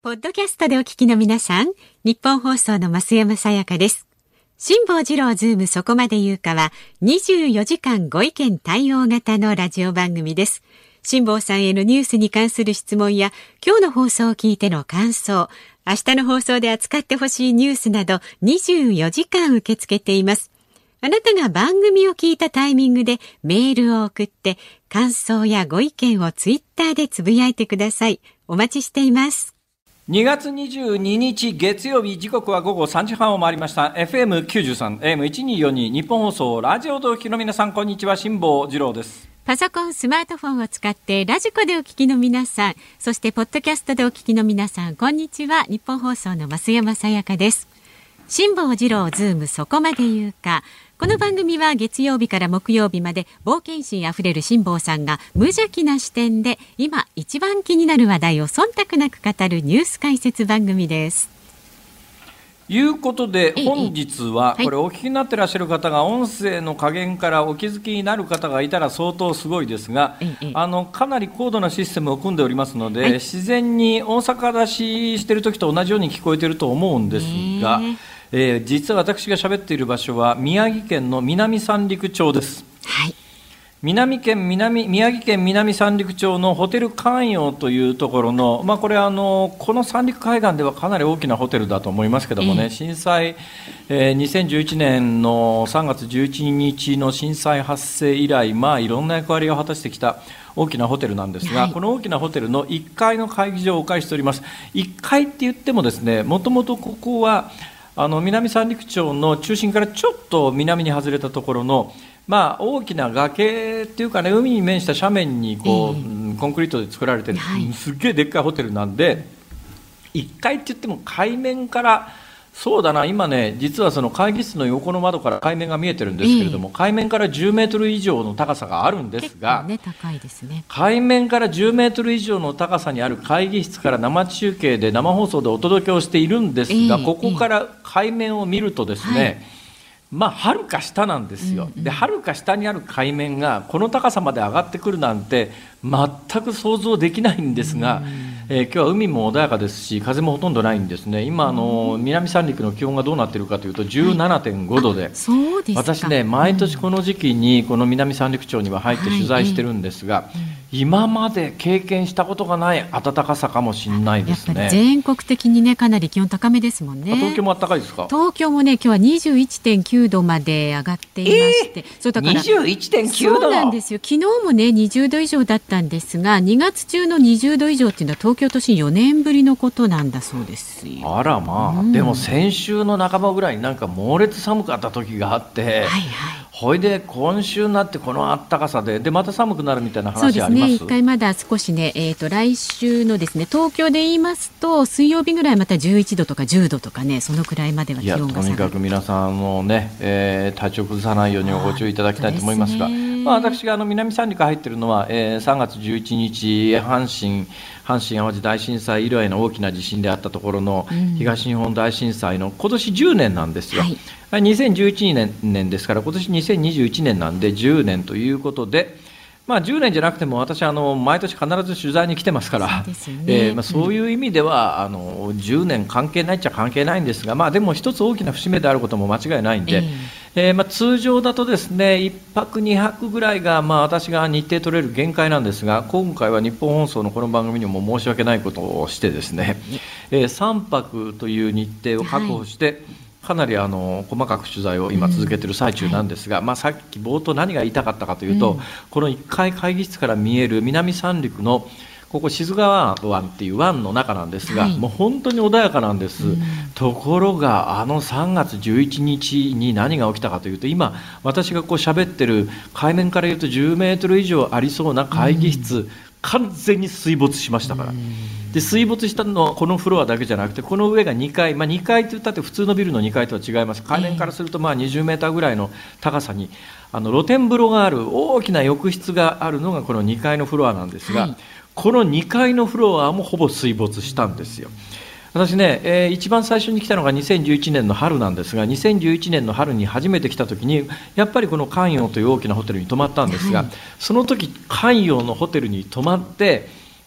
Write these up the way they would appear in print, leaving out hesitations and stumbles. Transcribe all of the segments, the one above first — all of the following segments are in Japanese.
ポッドキャストでお聞きの皆さん、日本放送の増山さやかです。辛坊治郎ズームそこまで言うかは、24時間ご意見対応型のラジオ番組です。辛坊さんへのニュースに関する質問や、今日の放送を聞いての感想、明日の放送で扱ってほしいニュースなど、24時間受け付けています。あなたが番組を聞いたタイミングでメールを送って、感想やご意見をツイッターでつぶやいてください。お待ちしています。 2月22日月曜日、時刻は午後3時半を回りました。 FM93 AM1242 日本放送ラジオでお聞きの皆さん、こんにちは。辛坊治郎です。 パソコン、スマートフォンを使ってラジコでお聞きの皆さん、そしてポッドキャストでお聞きの皆さん、こんにちは。日本放送の増山さやかです。辛坊治郎ズームそこまで言うか。この番組は月曜日から木曜日まで冒険心あふれる辛坊さんが無邪気な視点で今一番気になる話題を忖度なく語るニュース解説番組です。 いうことで、本日はこれお聞きになっていらっしゃる方が音声の加減からお気づきになる方がいたら相当すごいですが、かなり高度なシステムを組んでおりますので、自然に大阪出ししている時と同じように聞こえていると思うんですが、実は私が喋っている場所は宮城県の南三陸町です。宮城県南三陸町のホテル関陽というところの、これこの三陸海岸ではかなり大きなホテルだと思いますけどもね、震災、2011年の3月11日の震災発生以来、いろんな役割を果たしてきた大きなホテルなんですが、この大きなホテルの1階の会議場をお借りしております。1階って言ってもですね、もともとここは南三陸町の中心からちょっと南に外れたところの、大きな崖っていうかね、海に面した斜面にコンクリートで作られてる、すっげえでっかいホテルなんで、1階って言っても海面から、そうだな、今ね、実はその会議室の横の窓から海面が見えてるんですけれども、海面から10メートル以上の高さがあるんですが、 高いですね。 海面から10メートル以上の高さにある会議室から生中継で生放送でお届けをしているんですが、ここから海面を見るとですね、はるか下なんですよ。で、はるか下にある海面がこの高さまで上がってくるなんて全く想像できないんですが、今日は海も穏やかですし、風もほとんどないんですね。今南三陸の気温がどうなっているかというと 17.5 度で、 そうですか。 私ね、毎年この時期にこの南三陸町には入って取材してるんですが、今まで経験したことがない暖かさかもしれないですね。 やっぱり全国的にね、かなり気温高めですもんね。 東京も暖かいですか？ 東京もね、今日は 21.9 度まで上がっていまして、そうだから 21.9 度。 そうなんですよ。昨日もね20度以上だったんですが、2月中の20度以上っていうのは東京都心4年ぶりのことなんだそうですよ。 あらでも先週の半ばぐらいになんか猛烈寒かった時があって、ほいで今週になってこの暖かさでまた寒くなるみたいな話あります？ そうですね、一回まだ少しね、来週のですね、東京で言いますと水曜日ぐらいまた11度とか10度とかね、そのくらいまでは気温が下がる。 とにかく皆さんのね、体調崩さないようにご注意いただきたいと思いますが、私が南三陸入っているのは、3月11日阪神・淡路大震災以来の大きな地震であったところの東日本大震災の今年10年なんですよ。2011年ですから、今年2021年なんで10年ということで、10年じゃなくても私は毎年必ず取材に来てますから、そういう意味では10年関係ないっちゃ関係ないんですが、でも一つ大きな節目であることも間違いないんで、通常だとですね、1泊2泊ぐらいが私が日程取れる限界なんですが、今回は日本放送のこの番組にも申し訳ないことをしてですね、3泊という日程を確保して、かなり細かく取材を今続けている最中なんですが、さっき冒頭何が言いたかったかというと、この1階会議室から見える南三陸のここ志津川湾っていう湾の中なんですが、もう本当に穏やかなんです。ところが3月11日に何が起きたかというと、今私が喋ってる海面から言うと10メートル以上ありそうな会議室、完全に水没しましたから。で、水没したのはこのフロアだけじゃなくて、この上が2階、2階といったって普通のビルの2階とは違います。海面からすると20メーターぐらいの高さに露天風呂がある大きな浴室があるのがこの2階のフロアなんですが、この2階のフロアもほぼ水没したんですよ。私ね、一番最初に来たのが2011年の春なんですが、2011年の春に初めて来た時にやっぱりこの関陽という大きなホテルに泊まったんですが、その時関陽のホテルに泊まって、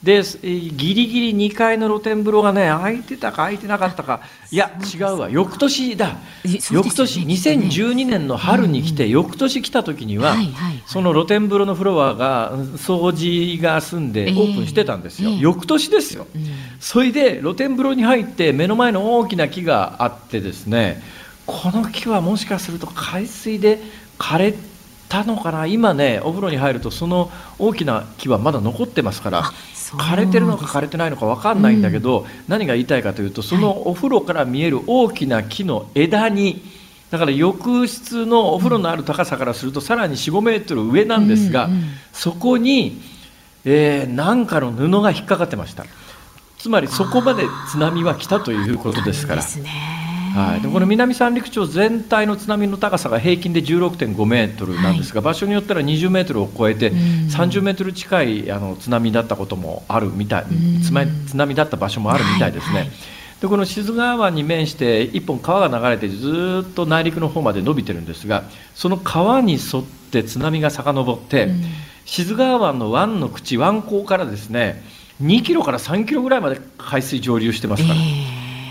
でギリギリ2階の露天風呂がね空いてたか空いてなかったか、いや違うわ、翌年だ、翌年2012年の春に来て、翌年来た時には、その露天風呂のフロアが掃除が済んでオープンしてたんですよ、翌年ですよ、それで露天風呂に入って目の前の大きな木があってですね、この木はもしかすると海水で枯れたのかな、今ねお風呂に入るとその大きな木はまだ残ってますから、枯れてるのか枯れてないのか分かんないんだけど、何が言いたいかというと、そのお風呂から見える大きな木の枝に、だから浴室のお風呂のある高さからするとさらに 4,5 メートル上なんですが、そこに、何かの布が引っかかってました。つまりそこまで津波は来たということですから。はい、でこの南三陸町全体の津波の高さが平均で 16.5 メートルなんですが、場所によったら20メートルを超えて30メートル近い津波だったこともあるみたい、津波だった場所もあるみたいですね。でこの志津川湾に面して一本川が流れてずっと内陸の方まで伸びてるんですが、その川に沿って津波が遡って、志津川湾の湾の口、湾口からですね2キロから3キロぐらいまで海水上流してますから、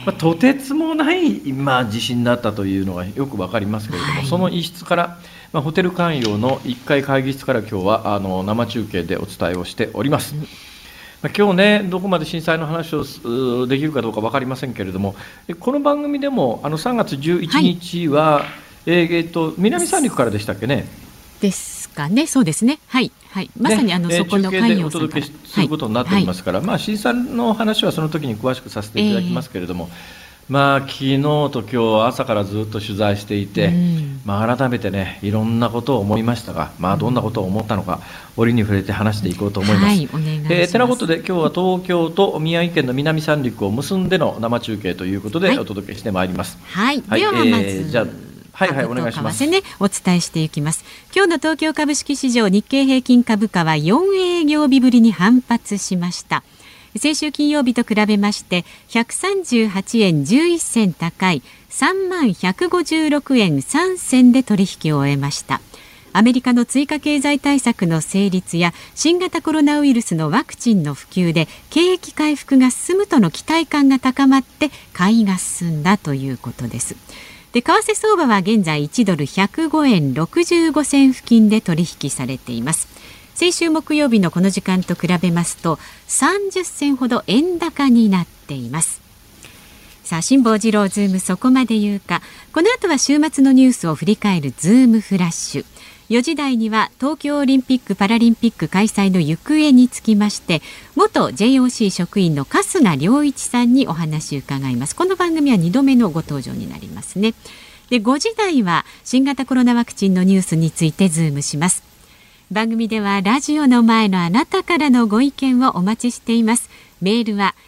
とてつもない、地震だったというのがよく分かりますけれども、その一室から、ホテル観葉の1階会議室から今日は生中継でお伝えをしております。今日ねどこまで震災の話をできるかどうか分かりませんけれども、この番組でも3月11日は、南三陸からでしたっけね。 ですかね、そうですね、はいはい、まさにそこの中継でお届けすることになっておりますから、震災の話はその時に詳しくさせていただきますけれども、昨日と今日朝からずっと取材していて、改めてねいろんなことを思いましたが、どんなことを思ったのか折に触れて話していこうと思います。てなことで今日は東京と宮城県の南三陸を結んでの生中継ということでお届けしてまいります。 ではまずじゃあお願いします。 お伝えしていきます。今日の東京株式市場日経平均株価は4営業日ぶりに反発しました。先週金曜日と比べまして138円11銭高い3万156円3銭で取引を終えました。アメリカの追加経済対策の成立や新型コロナウイルスのワクチンの普及で景気回復が進むとの期待感が高まって買いが進んだということです。で為替相場は現在1ドル105円65銭付近で取引されています。先週木曜日のこの時間と比べますと30銭ほど円高になっています。さあ辛坊治郎ズームそこまで言うか。この後は週末のニュースを振り返るズームフラッシュ。4時台には東京オリンピック・パラリンピック開催の行方につきまして元 JOC 職員の春日良一さんにお話を伺います。この番組は2度目のご登場になりますね。で5時台は新型コロナワクチンのニュースについてズームします。番組ではラジオの前のあなたからのご意見をお待ちしています。メールは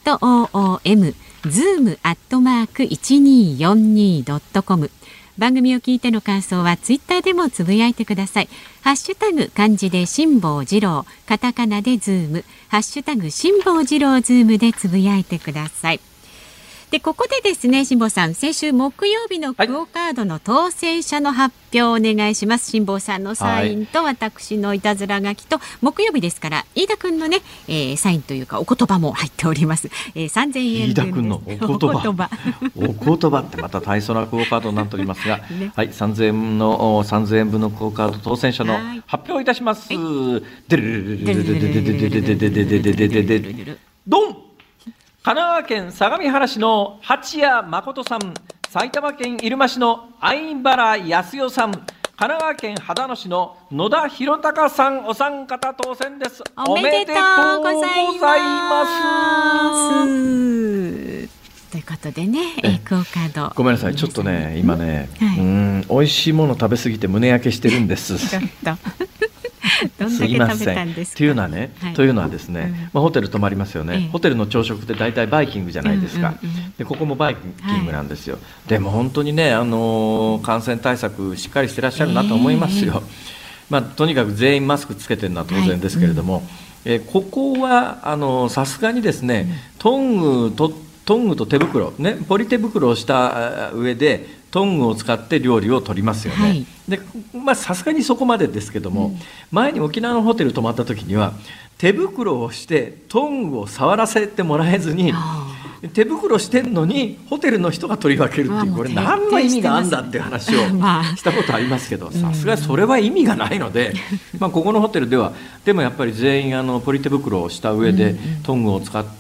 zoom@1242.com。番組を聞いての感想はツイッターでもつぶやいてください。ハッシュタグ漢字で辛坊治郎、カタカナでズーム、ハッシュタグ辛坊治郎ズームでつぶやいてください。でここでですね、辛坊さん、先週木曜日のクオカードの当選者の発表をお願いします。辛坊さんのサインと私のいたずら書きと、木曜日ですから飯田君のね、サインというかお言葉も入っております。3000円分です。 飯田君のお言葉お言葉ってまた大層なクオカードになっておりますが、3000円分のクオカード当選者の発表いたします。ドン。神奈川県相模原市の八谷誠さん、埼玉県入間市の相原康代さん、神奈川県秦野市の野田博隆さん、お三方当選です。 おめでとうございます。ということでね、クオカードごめんなさい、ちょっとね今ね、美味しいもの食べ過ぎて胸焼けしてるんですどんだけ食べたんですか。 というのはね、というのはですね、ホテル泊まりますよね。ホテルの朝食って大体バイキングじゃないですか。でここもバイキングなんですよ。でも本当にね、感染対策しっかりしてらっしゃるなと思いますよ。とにかく全員マスクつけてるのは当然ですけれども、ここはさすがにですね、トング取っトングと手袋、ね、ポリ手袋をした上でトングを使って料理を取りますよね、はい、でさすがにそこまでですけども、前に沖縄のホテル泊まった時には手袋をしてトングを触らせてもらえずに、手袋してんのにホテルの人が取り分けるっていう、これ何の意味があんだっていう話をしたことありますけど、さすがにそれは意味がないので、ここのホテルではでもやっぱり全員ポリ手袋をした上でトングを使って、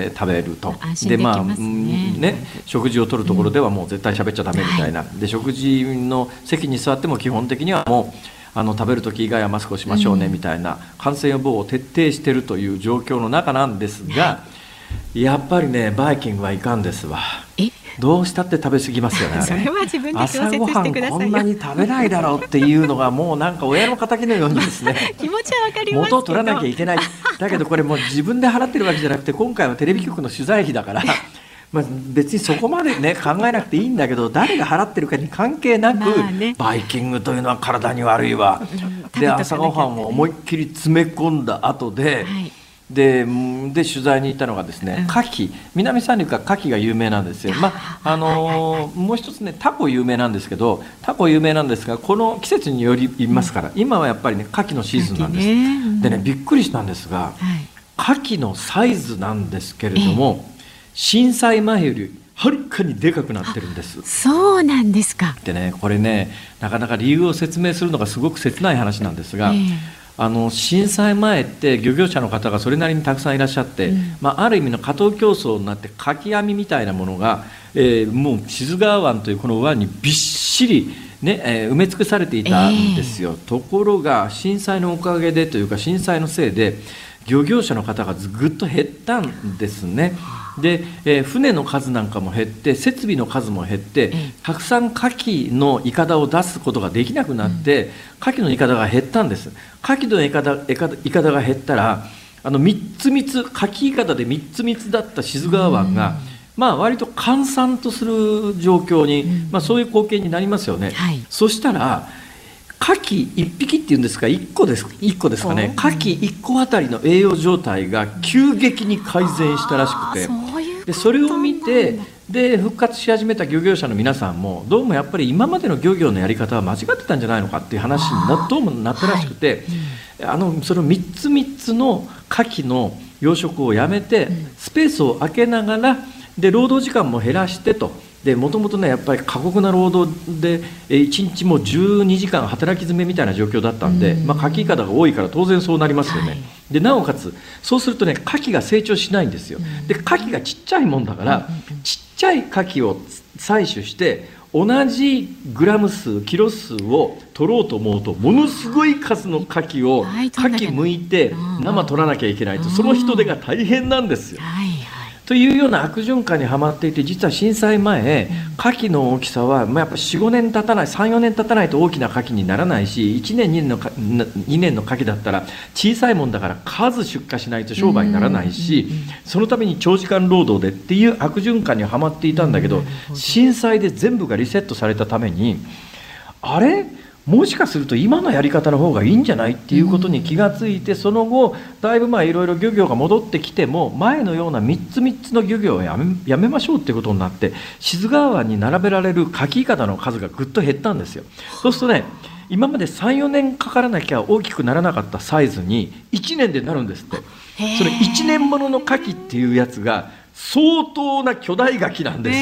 食べると。で食事を取るところではもう絶対喋っちゃダメみたいな、で食事の席に座っても基本的にはもう食べる時以外はマスクをしましょうねみたいな感染予防を徹底しているという状況の中なんですが、やっぱりねバイキングはいかんですわ。どうしたって食べ過ぎますよね。 それは自分で調節してくださいよ。 朝ごはんこんなに食べないだろうっていうのがもうなんか親の敵のようにですね気持ちはわかりますけど元を取らなきゃいけない。だけどこれもう自分で払ってるわけじゃなくて、今回はテレビ局の取材費だから別にそこまでね考えなくていいんだけど、誰が払ってるかに関係なく、バイキングというのは体に悪いわ、で朝ごはんを思いっきり詰め込んだ後で、で取材に行ったのがですね、牡蠣、南三陸は牡蠣が有名なんですよ。もう一つねタコ有名なんですけど、タコ有名なんですが、この季節によりますから、今はやっぱりね牡蠣のシーズンなんです。でねびっくりしたんですが、牡蠣のサイズなんですけれども、震災前よりはるかにでかくなってるんです。 そうなんですか。 でねこれねなかなか理由を説明するのがすごく切ない話なんですが、震災前って漁業者の方がそれなりにたくさんいらっしゃって、ある意味の過当競争になってかき網みたいなものが、もう志津川湾というこの湾にびっしり、埋め尽くされていたんですよ。ところが震災のおかげでというか震災のせいで漁業者の方がぐっと減ったんですね。で、船の数なんかも減って設備の数も減って、たくさん牡蠣のいかだを出すことができなくなって、牡蠣のいかだが減ったんです。牡蠣のいかだが減ったら3つ牡蠣いかだで3つ3つだった志津川湾が、割と閑散とする状況に、そういう光景になりますよね。そしたら牡蠣1匹っていうんですか1個ですかね、牡蠣1個あたりの栄養状態が急激に改善したらしくて、でそれを見てで復活し始めた漁業者の皆さんもどうもやっぱり今までの漁業のやり方は間違ってたんじゃないのかっていう話にどうもなったらしくて、その3つ3つの牡蠣の養殖をやめてスペースを空けながら、で労働時間も減らしてと。もともとねやっぱり過酷な労働で1日も12時間働き詰めみたいな状況だったんで、牡蠣いかだが多いから当然そうなりますよね。でなおかつそうするとね牡蠣が成長しないんですよ。で牡蠣がちっちゃいもんだから、ちっちゃい牡蠣を採取して同じグラム数キロ数を取ろうと思うとものすごい数の牡蠣を剥いて生取らなきゃいけないと、その人手が大変なんですよ。というような悪循環にはまっていて、実は震災前牡蠣の大きさは、やっぱ4、5年経たない3、4年経たないと大きな牡蠣にならないし、1年2年の牡蠣だったら小さいもんだから数出荷しないと商売にならないし、そのために長時間労働でっていう悪循環にはまっていたんだけど、震災で全部がリセットされたために、あれもしかすると今のやり方の方がいいんじゃないっていうことに気がついて、その後だいぶいろいろ漁業が戻ってきても前のような3つ3つの漁業をやめましょうっていうことになって、志津川湾に並べられる牡蠣いかだの数がぐっと減ったんですよ。そうするとね今まで 3,4 年かからなきゃ大きくならなかったサイズに1年でなるんですって。それ1年ものの牡蠣っていうやつが相当な巨大牡蠣なんです。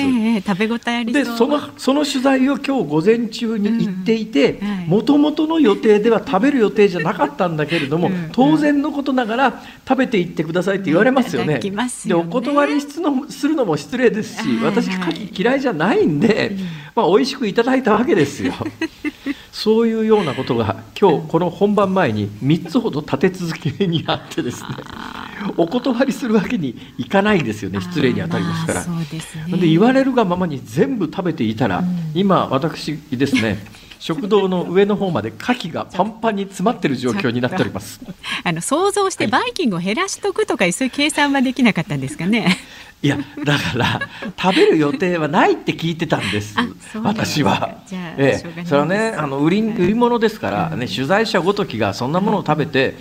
食べ応えありそう。 でその取材を今日午前中に行っていて、もともとの予定では食べる予定じゃなかったんだけれども、当然のことながら食べていってくださいって言われますよね。でお断りするのも失礼ですし、私牡蠣嫌いじゃないんで、美味しくいただいたわけですよ。そういうようなことが今日この本番前に3つほど立て続けにあってですね、お断りするわけにいかないですよね。失礼に当たりますから。で言われるがままに全部食べていたら、今私ですね食堂の上の方まで牡蠣がパンパンに詰まっている状況になっております。 想像してバイキングを減らしとくとか、そういう計算はできなかったんですかね。 いやだから食べる予定はないって聞いてたんです。私は。それはね売り物ですからね、取材者ごときがそんなものを食べて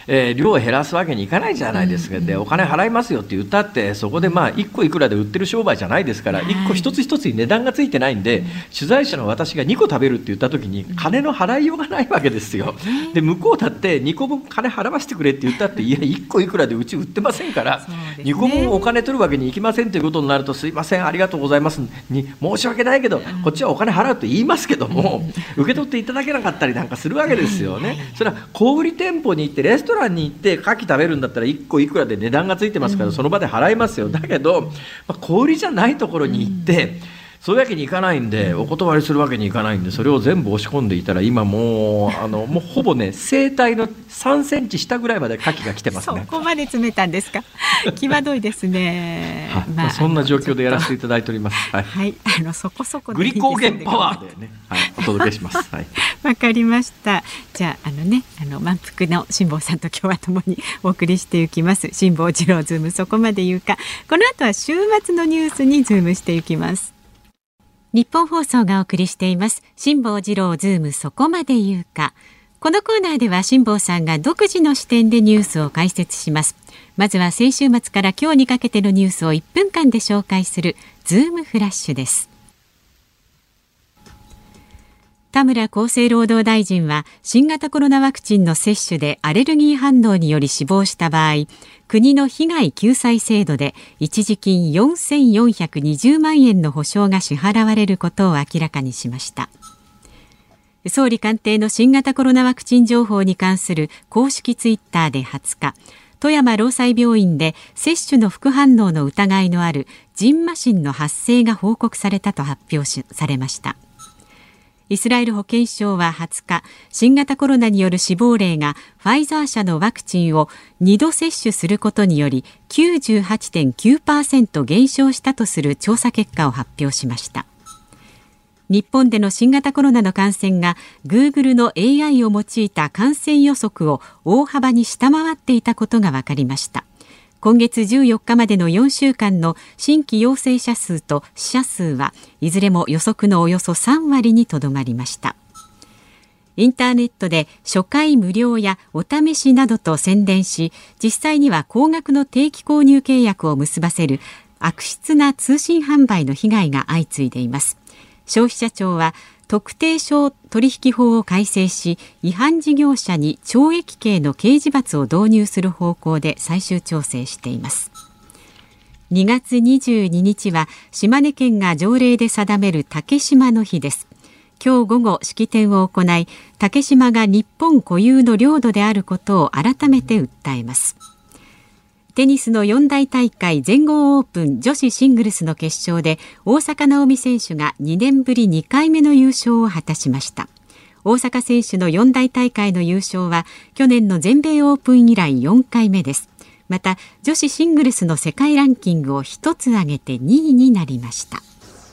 量を減らすわけにいかないじゃないですか。でお金払いますよって言ったってそこで1個いくらで売ってる商売じゃないですから、1個一つ一つに値段がついてないんで、取材者の私が2個食べるって言った時に金の払いようがないわけですよ。で向こうだって2個分金払わせてくれって言ったって、いや1個いくらでうち売ってませんから、2個分お金取るわけにいきませんということになると、すいませんありがとうございますに申し訳ないけどこっちはお金払うと言いますけども、受け取っていただけなかったりなんかするわけですよね。それは小売店舗に行ってレストランに行って牡蠣食べるんだったら1個いくらで値段がついてますからその場で払いますよ。だけど、小売じゃないところに行ってそういうわけにいかないんで、お断りするわけにいかないんで、それを全部押し込んでいたら今もうほぼね声帯の3センチ下ぐらいまで牡蠣が来てますね。 そこまで詰めたんですか。際どいですね。 そんな状況でやらせていただいております。 はい、そこそこグリコーゲンパワーでね、お届けします。 わかりました。じゃあ満腹の辛坊さんと今日は共にお送りしていきます。辛坊治郎ズームそこまで言うか。この後は週末のニュースにズームしていきます。日本放送がお送りしています辛坊治郎ズームそこまで言うか。このコーナーでは辛坊さんが独自の視点でニュースを解説します。まずは先週末から今日にかけてのニュースを1分間で紹介するズームフラッシュです。田村厚生労働大臣は新型コロナワクチンの接種でアレルギー反応により死亡した場合、国の被害救済制度で一時金4420万円の補償が支払われることを明らかにしました。総理官邸の新型コロナワクチン情報に関する公式ツイッターで20日、富山労災病院で接種の副反応の疑いのあるジンマシンの発生が報告されたと発表されました。イスラエル保健省は20日、新型コロナによる死亡例がファイザー社のワクチンを2度接種することにより 98.9% 減少したとする調査結果を発表しました。日本での新型コロナの感染が Google の AI を用いた感染予測を大幅に下回っていたことが分かりました。今月14日までの4週間の新規陽性者数と死者数はいずれも予測のおよそ3割にとどまりました。インターネットで初回無料やお試しなどと宣伝し、実際には高額の定期購入契約を結ばせる悪質な通信販売の被害が相次いでいます。消費者庁は特定商取引法を改正し、違反事業者に懲役刑の刑事罰を導入する方向で最終調整しています。2月22日は島根県が条例で定める竹島の日です。今日午後式典を行い、竹島が日本固有の領土であることを改めて訴えます。テニスの四大大会全豪オープン女子シングルスの決勝で大坂なおみ選手が2年ぶり2回目の優勝を果たしました。大坂選手の四大大会の優勝は去年の全米オープン以来4回目です。また女子シングルスの世界ランキングを一つ上げて2位になりました。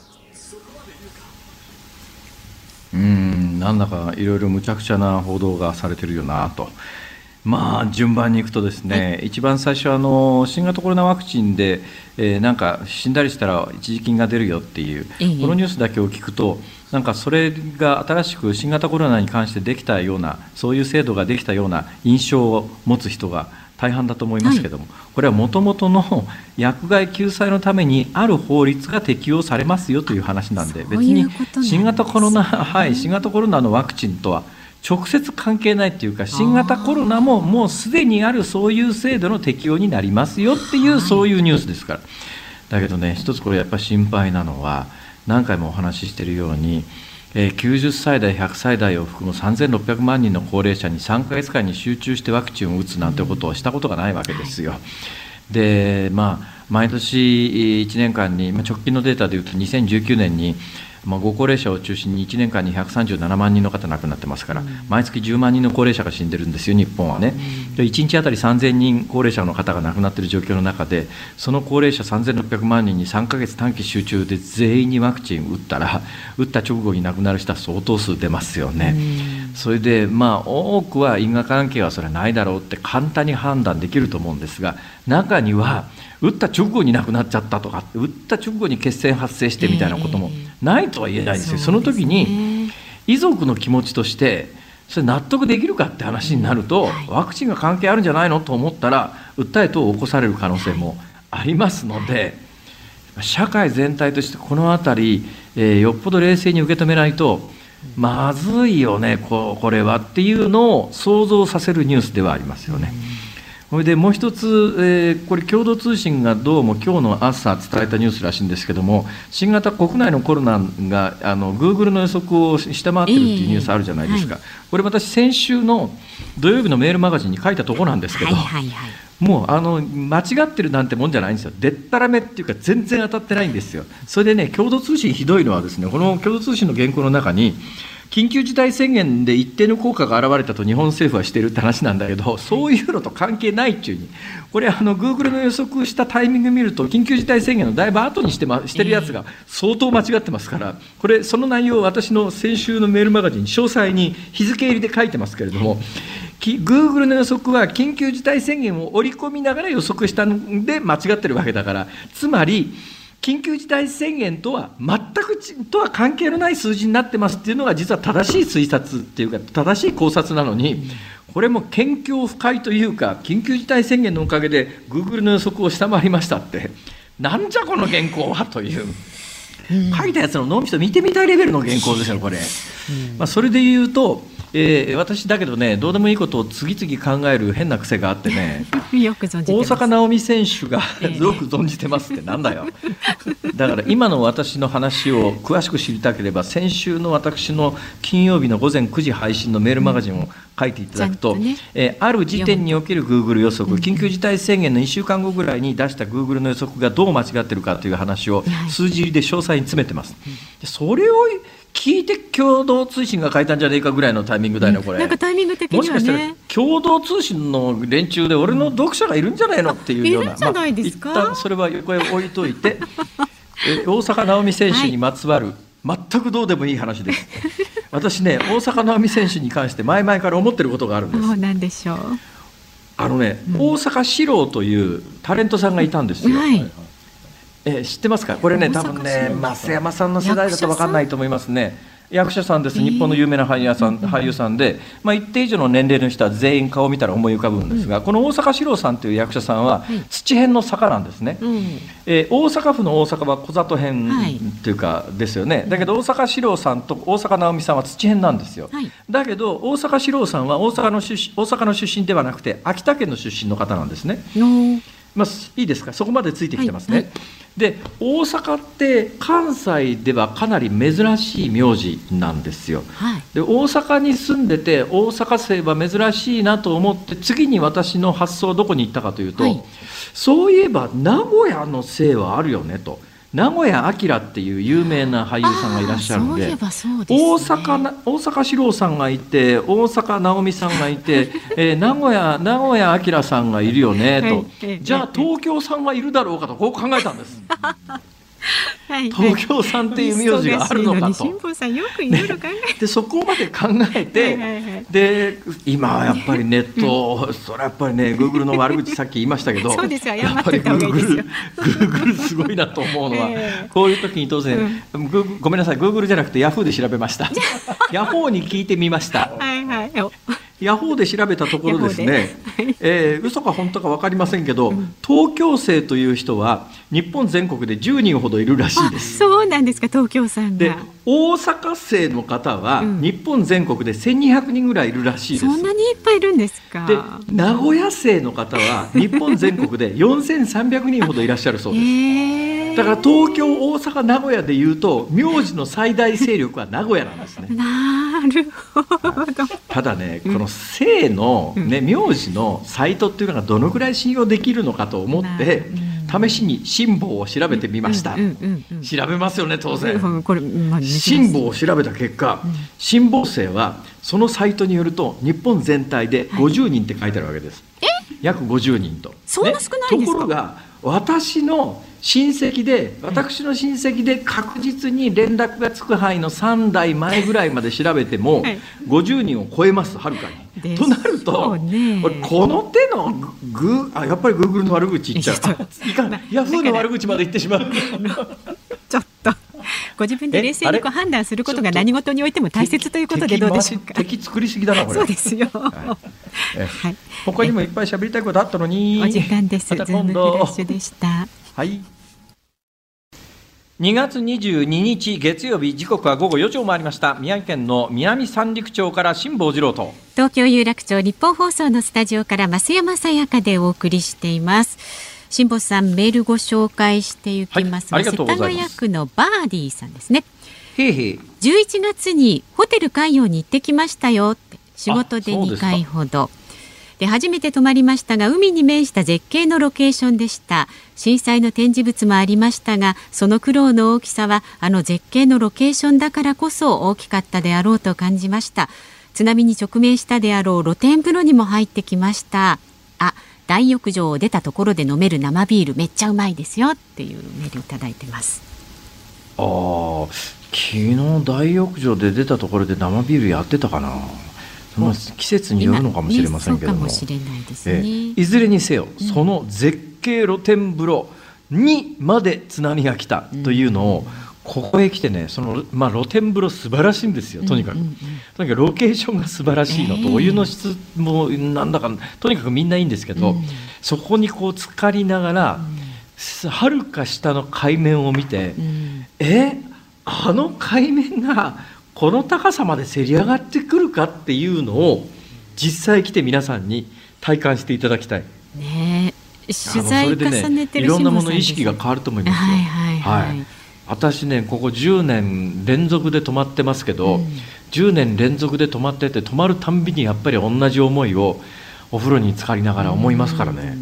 なんだかいろいろ無茶苦茶な報道がされてるよなと。順番にいくとですね、一番最初新型コロナワクチンで、なんか死んだりしたら一時金が出るよっていう、このニュースだけを聞くとなんかそれが新しく新型コロナに関してできたような、そういう制度ができたような印象を持つ人が大半だと思いますけども、これはもともとの薬害救済のためにある法律が適用されますよという話なんで、別に新型コロナのワクチンとは直接関係ないっていうか、新型コロナももうすでにあるそういう制度の適用になりますよっていう、そういうニュースですから。だけどね、一つこれやっぱり心配なのは、何回もお話ししているように、90歳代100歳代を含む3600万人の高齢者に3ヶ月間に集中してワクチンを打つなんてことをしたことがないわけですよ。で毎年1年間に、直近のデータでいうと2019年にご高齢者を中心に1年間に137万人の方亡くなってますから、毎月10万人の高齢者が死んでるんですよ、日本はね。で1日あたり3000人高齢者の方が亡くなっている状況の中で、その高齢者3600万人に3ヶ月短期集中で全員にワクチン打ったら、打った直後に亡くなる人は相当数出ますよね。それで多くは因果関係はそれはないだろうって簡単に判断できると思うんですが、中には打った直後に亡くなっちゃったとか、打った直後に血栓発生してみたいなこともないとは言えないんですよ。その時に遺族の気持ちとして、 それ納得できるかって話になると、ワクチンが関係あるんじゃないのと思ったら訴え等を起こされる可能性もありますので、社会全体としてこのあたり、よっぽど冷静に受け止めないとまずいよねこれはっていうのを想像させるニュースではありますよね。それでもう一つ、これ共同通信がどうも今日の朝伝えたニュースらしいんですけども、新型国内のコロナがGoogle の予測を下回ってるっていうニュースあるじゃないですか、これ私先週の土曜日のメールマガジンに書いたところなんですけど、もう間違ってるなんてもんじゃないんですよ。でったらめっていうか全然当たってないんですよ。それでね、共同通信ひどいのはですね、この共同通信の原稿の中に緊急事態宣言で一定の効果が現れたと日本政府はしているって話なんだけど、そういうのと関係ないっていうに、これGoogle の予測したタイミング見ると緊急事態宣言のだいぶ後にしてるやつが相当間違ってますから、これその内容を私の先週のメールマガジンに詳細に日付入りで書いてますけれども、Google の予測は緊急事態宣言を織り込みながら予測したので間違ってるわけだから、つまり緊急事態宣言とは全く関係のない数字になってますっていうのが実は正しい推察っていうか正しい考察なのに、これも見境不快というか、緊急事態宣言のおかげで Google の予測を下回りましたって、なんじゃこの原稿はという、書いたやつの脳みそ見てみたいレベルの原稿ですよこれ。それで言うと、私だけどね、どうでもいいことを次々考える変な癖があってねよく存じてます。 大坂なおみ選手がよく存じてますってなんだよだから今の私の話を詳しく知りたければ、先週の私の金曜日の午前9時配信のメールマガジンを書いていただくと、ある時点における Google 予測、緊急事態宣言の1週間後ぐらいに出した Google の予測がどう間違ってるかという話を数字で詳細に詰めてます。でそれを聞いて共同通信が書いたんじゃねえかぐらいのタイミングだよねこれ。 なんかタイミング的にはね、 もしかしたら共同通信の連中で俺の読者がいるんじゃないのっていうような、 いるんじゃないですか。 一旦それはこれ置いといて大坂なおみ選手にまつわる、全くどうでもいい話です私ね、大坂なおみ選手に関して前々から思ってることがあるんです。 何でしょう。 大坂四郎というタレントさんがいたんですよ、知ってますか。これね、多分ね増山さんの世代だと分かんないと思いますね。役者さんです。日本の有名な俳優さんで、一定以上の年齢の人は全員顔を見たら思い浮かぶんですが、この大坂四郎さんという役者さんは土辺の坂なんですね、大阪府の大阪は小里辺っていうかですよね。だけど大坂四郎さんと大坂なおみさんは土辺なんですよ、だけど大坂四郎さんは大阪の出身ではなくて秋田県の出身の方なんですね。いいですか、そこまでついてきてますね、で大阪って関西ではかなり珍しい名字なんですよ、で大阪に住んでて大阪姓は珍しいなと思って、次に私の発想はどこに行ったかというと、そういえば名古屋の姓はあるよねと。名古屋明っていう有名な俳優さんがいらっしゃるので、大坂四郎さんがいて大坂なおみさんがいて、名古屋明さんがいるよねと、じゃあ東京さんはいるだろうかとこう考えたんです東京さんっていう名字があるのかと。 辛坊さんよくいろいろ考えて、 でそこまで考えて、で今はやっぱりネット、それはやっぱりね Google の悪口さっき言いましたけどそうですよ、謝ってた方がいいですよ。 Google すごいなと思うのは、こういう時に当然、ごめんなさい Google じゃなくて Yahoo で調べましたYahoo に聞いてみましたヤホーで調べたところですね、嘘か本当か分かりませんけど、東京生という人は日本全国で10人ほどいるらしいです。 そうなんですか。東京さんが。 で大阪生の方は日本全国で1200人ぐらいいるらしいです。 そんなにいっぱいいるんですか。 で名古屋生の方は日本全国で4300人ほどいらっしゃるそうです、だから東京大阪名古屋でいうと名字の最大勢力は名古屋なんですね。 なるほど。 ただね、この姓の、名字のサイトっていうのがどのくらい信用できるのかと思って、試しに辛坊を調べてみました。調べますよね当然。辛坊を調べた結果、辛坊姓はそのサイトによると日本全体で50人って書いてあるわけです、約50人と。 そんな少ないんですか。 ところが私の親戚で確実に連絡がつく範囲の3代前ぐらいまで調べても50人を超えます、はるかに。となると、この手のやっぱり Google の悪口言っちゃう、ヤフーの悪口まで言ってしまうちょっとご自分で冷静に判断することが何事においても大切ということでどうでしょうか。 敵作りすぎだなこれ。 そうですよ。 はい、他にもいっぱい喋りたいことあったのに。 お時間です。ズームフラッシュでした。 はい。2月22日月曜日、時刻は午後4時を回りました。宮城県の南三陸町から辛坊治郎と、 東京有楽町日本放送のスタジオから増山さやかでお送りしています。辛坊さん、メールご紹介していきます。世田谷区のバーディーさんですね。 11 月にホテル海洋に行ってきましたよって、仕事で2回ほどで初めて泊まりましたが、海に面した絶景のロケーションでした。震災の展示物もありましたが、その苦労の大きさはあの絶景のロケーションだからこそ大きかったであろうと感じました。津波に直面したであろう露天風呂にも入ってきました。大浴場を出たところで飲める生ビールめっちゃうまいですよっていうメールいただいてます。 昨日大浴場で出たところで生ビールやってたかな。季節によるのかもしれませんけども、 そうかもしれないですね。 いずれにせよ、その絶景露天風呂にまで津波が来たというのを、ここへ来てね、その、露天風呂素晴らしいんですよ。とにかくロケーションが素晴らしいのと、お湯の質もなんだかとにかくみんないいんですけど、そこにこう浸かりながら、遥か下の海面を見て、あの海面がこの高さまでせり上がってくるかっていうのを実際来て皆さんに体感していただきたい。 ね、取材重ねてる、 いろんなもの意識が変わると思いますよ。私ね、ここ10年連続で泊まってますけど、10年連続で泊まってて、泊まるたんびにやっぱり同じ思いをお風呂に浸かりながら思いますからね。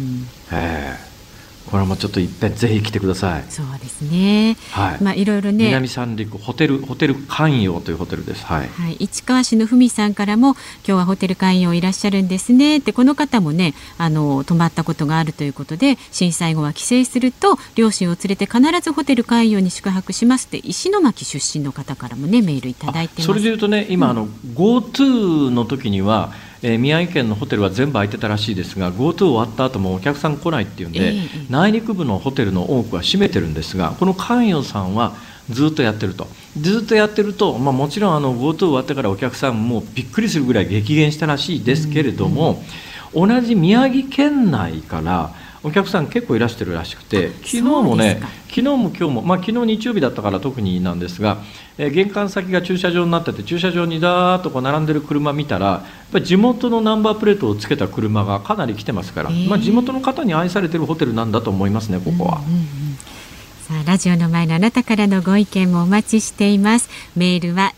これもちょっといっぺんぜひ来てください。 そうですね。いろいろね、 南三陸ホテル観洋というホテルです。 市川市のふみさんからも、今日はホテル観洋いらっしゃるんですねって、この方もね、泊まったことがあるということで、震災後は帰省すると両親を連れて必ずホテル観洋に宿泊しますって、石巻出身の方からもねメールいただいています。 それでいうとね、今GoTo の時には宮城県のホテルは全部空いてたらしいですが、 GoTo 終わった後もお客さん来ないっていうんで、内陸部のホテルの多くは閉めてるんですが、この観洋さんはずっとやってると。もちろんGoTo 終わってからお客さんもびっくりするぐらい激減したらしいですけれども、同じ宮城県内からお客さん結構いらしてるらしくて、昨日も今日も、昨日日曜日だったから特になんですが、玄関先が駐車場になってて、駐車場にダーッとこう並んでる車見たら、やっぱり地元のナンバープレートをつけた車がかなり来てますから、地元の方に愛されてるホテルなんだと思いますね、ここは。 さあ、ラジオの前のあなたからのご意見もお待ちしています。メールは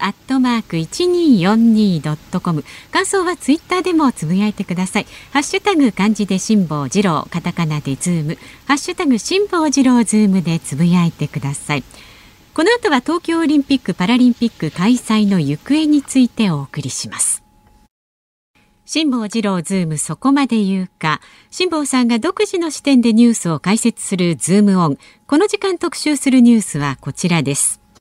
zoom@1242.com、 感想はツイッターでもつぶやいてください。ハッシュタグ漢字で辛坊治郎、カタカナでズーム、ハッシュタグ辛坊治郎ズームでつぶやいてください。この後は東京オリンピック・パラリンピック開催の行方についてお送りします。辛坊治郎ズームそこまで言うか。辛坊さんが独自の視点でニュースを解説するズームオン。この時間特集するニュースはこちらです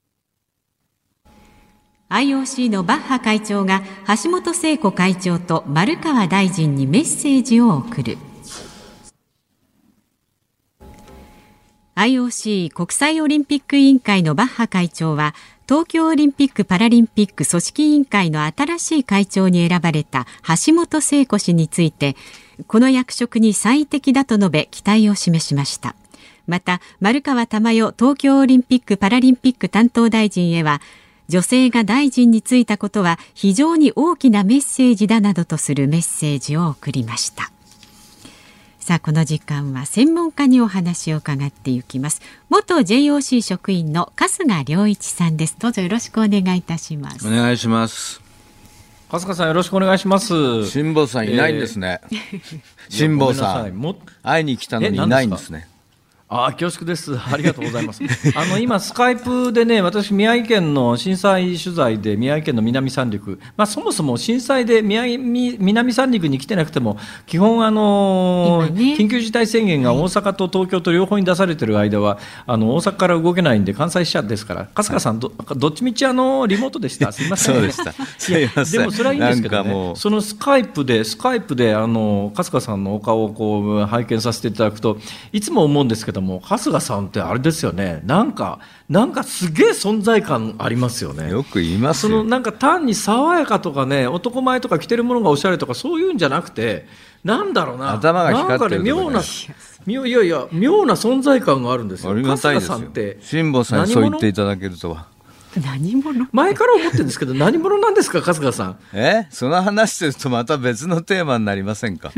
。IOC のバッハ会長が橋本聖子会長と丸川大臣にメッセージを送る。IOC 国際オリンピック委員会のバッハ会長は、東京オリンピック・パラリンピック組織委員会の新しい会長に選ばれた橋本聖子氏について、この役職に最適だと述べ期待を示しました。また、丸川珠代東京オリンピック・パラリンピック担当大臣へは、女性が大臣に就いたことは非常に大きなメッセージだなどとするメッセージを送りました。さあ、この時間は専門家にお話を伺っていきます。元 JOC 職員の春日良一さんです。どうぞよろしくお願いいたします。 お願いします。 春日さん、よろしくお願いします。 辛坊さんいないんですね。辛坊さん会いに来たのにいないんですね。 恐縮です。ありがとうございます。今スカイプでね、私宮城県の震災取材で宮城県の南三陸、そもそも震災で南三陸に来てなくても基本緊急事態宣言が大阪と東京と両方に出されている間は大阪から動けないんで関西支社ですから、春日さん どっちみちリモートでした。すいません。 そうでした。すいません。 でもそれはいいんですけどね、そのスカイプで春日さんのお顔をこう拝見させていただくといつも思うんですけど、 ども、春日さんってあれですよね、なんかすげえ存在感ありますよね。 よく言いますよ。 なんか単に爽やかとかね、男前とか着てるものがおしゃれとかそういうんじゃなくて、なんだろうな、 頭が光ってるとかね、 妙な存在感があるんですよ。 ありがたいですよ。 春日さんって辛坊さんにそう言っていただけるとは。 何者？ 前から思ってるんですけど、何者なんですか、春日さん。 その話するとまた別のテーマになりませんか。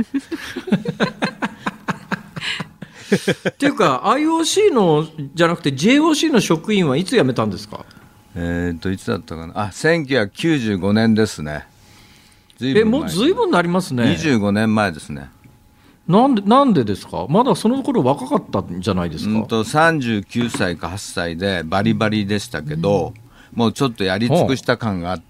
っていうか IOC のじゃなくて JOC の職員はいつ辞めたんですか。 いつだったかな。1995年ですね。 もうずいぶんなりますね。 25年前ですね。 なんでですか。まだその頃若かったんじゃないですか。 39歳か8歳でバリバリでしたけど、もうちょっとやり尽くした感があって、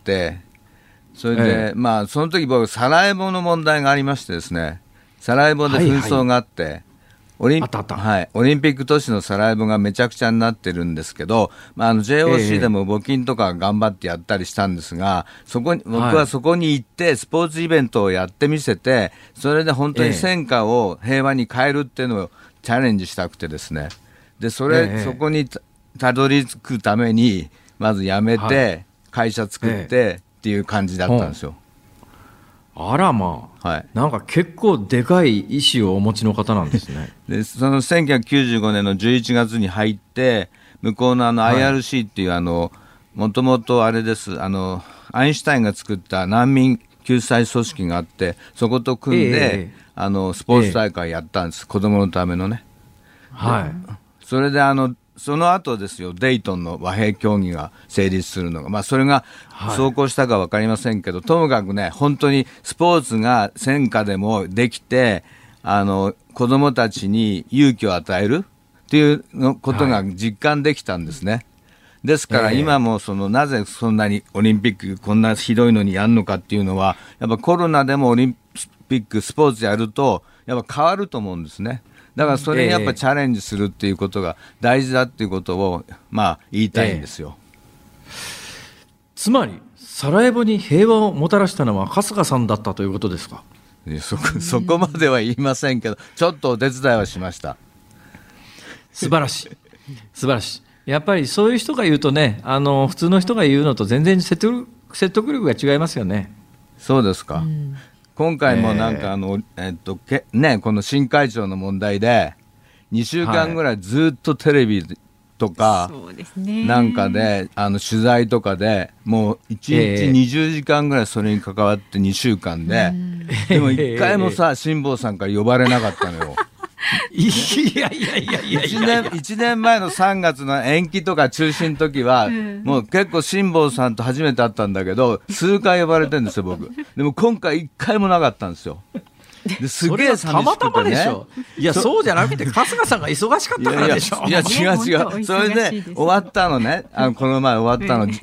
それで、その時僕サラエボの問題がありましてですね、サラエボで紛争があって、オリンピック都市のサラエボがめちゃくちゃになってるんですけど、JOC でも募金とか頑張ってやったりしたんですが、僕はそこに行ってスポーツイベントをやってみせて、それで本当に戦火を平和に変えるっていうのをチャレンジしたくてですね、でそこにたどり着くためにまず辞めて会社作ってっていう感じだったんですよ。 あらまあ、なんか結構でかい意思をお持ちの方なんですね。 でその1995年の11月に入って向こうのIRC っていうもともとあれですアインシュタインが作った難民救済組織があって、そこと組んで、スポーツ大会やったんです、子供のためのね。それでその後ですよ、デイトンの和平協議が成立するのが、それが走行したか分かりませんけど、ともかくね、本当にスポーツが戦火でもできて、子どもたちに勇気を与えるっていうことが実感できたんですね。ですから今もなぜそんなにオリンピックこんなひどいのにやるのかっていうのは、やっぱコロナでもオリンピックスポーツやるとやっぱ変わると思うんですね。だからそれにやっぱチャレンジするっていうことが大事だっていうことを言いたいんですよ。 つまりサラエボに平和をもたらしたのは春日さんだったということですか。 そこまでは言いませんけど、ちょっとお手伝いはしました。 素晴らしい素晴らしい。やっぱりそういう人が言うとね、普通の人が言うのと全然説得力が違いますよね。 そうですか。今回もなんかこの新会長の問題で2週間ぐらいずっとテレビとかなんかで取材とかでもう1日20時間ぐらいそれに関わって2週間で、でも1回も辛坊さんから呼ばれなかったのよ。1年前の3月の延期とか中止の時は、もう結構辛坊さんと初めて会ったんだけど、数回呼ばれてるんですよ僕。でも今回1回もなかったんですよ。ですげえ寂しくてね。 たまたまでしょ。いやそうじゃなくて春日さんが忙しかったからでしょ。 いや違う。それで終わったのね、この前終わったの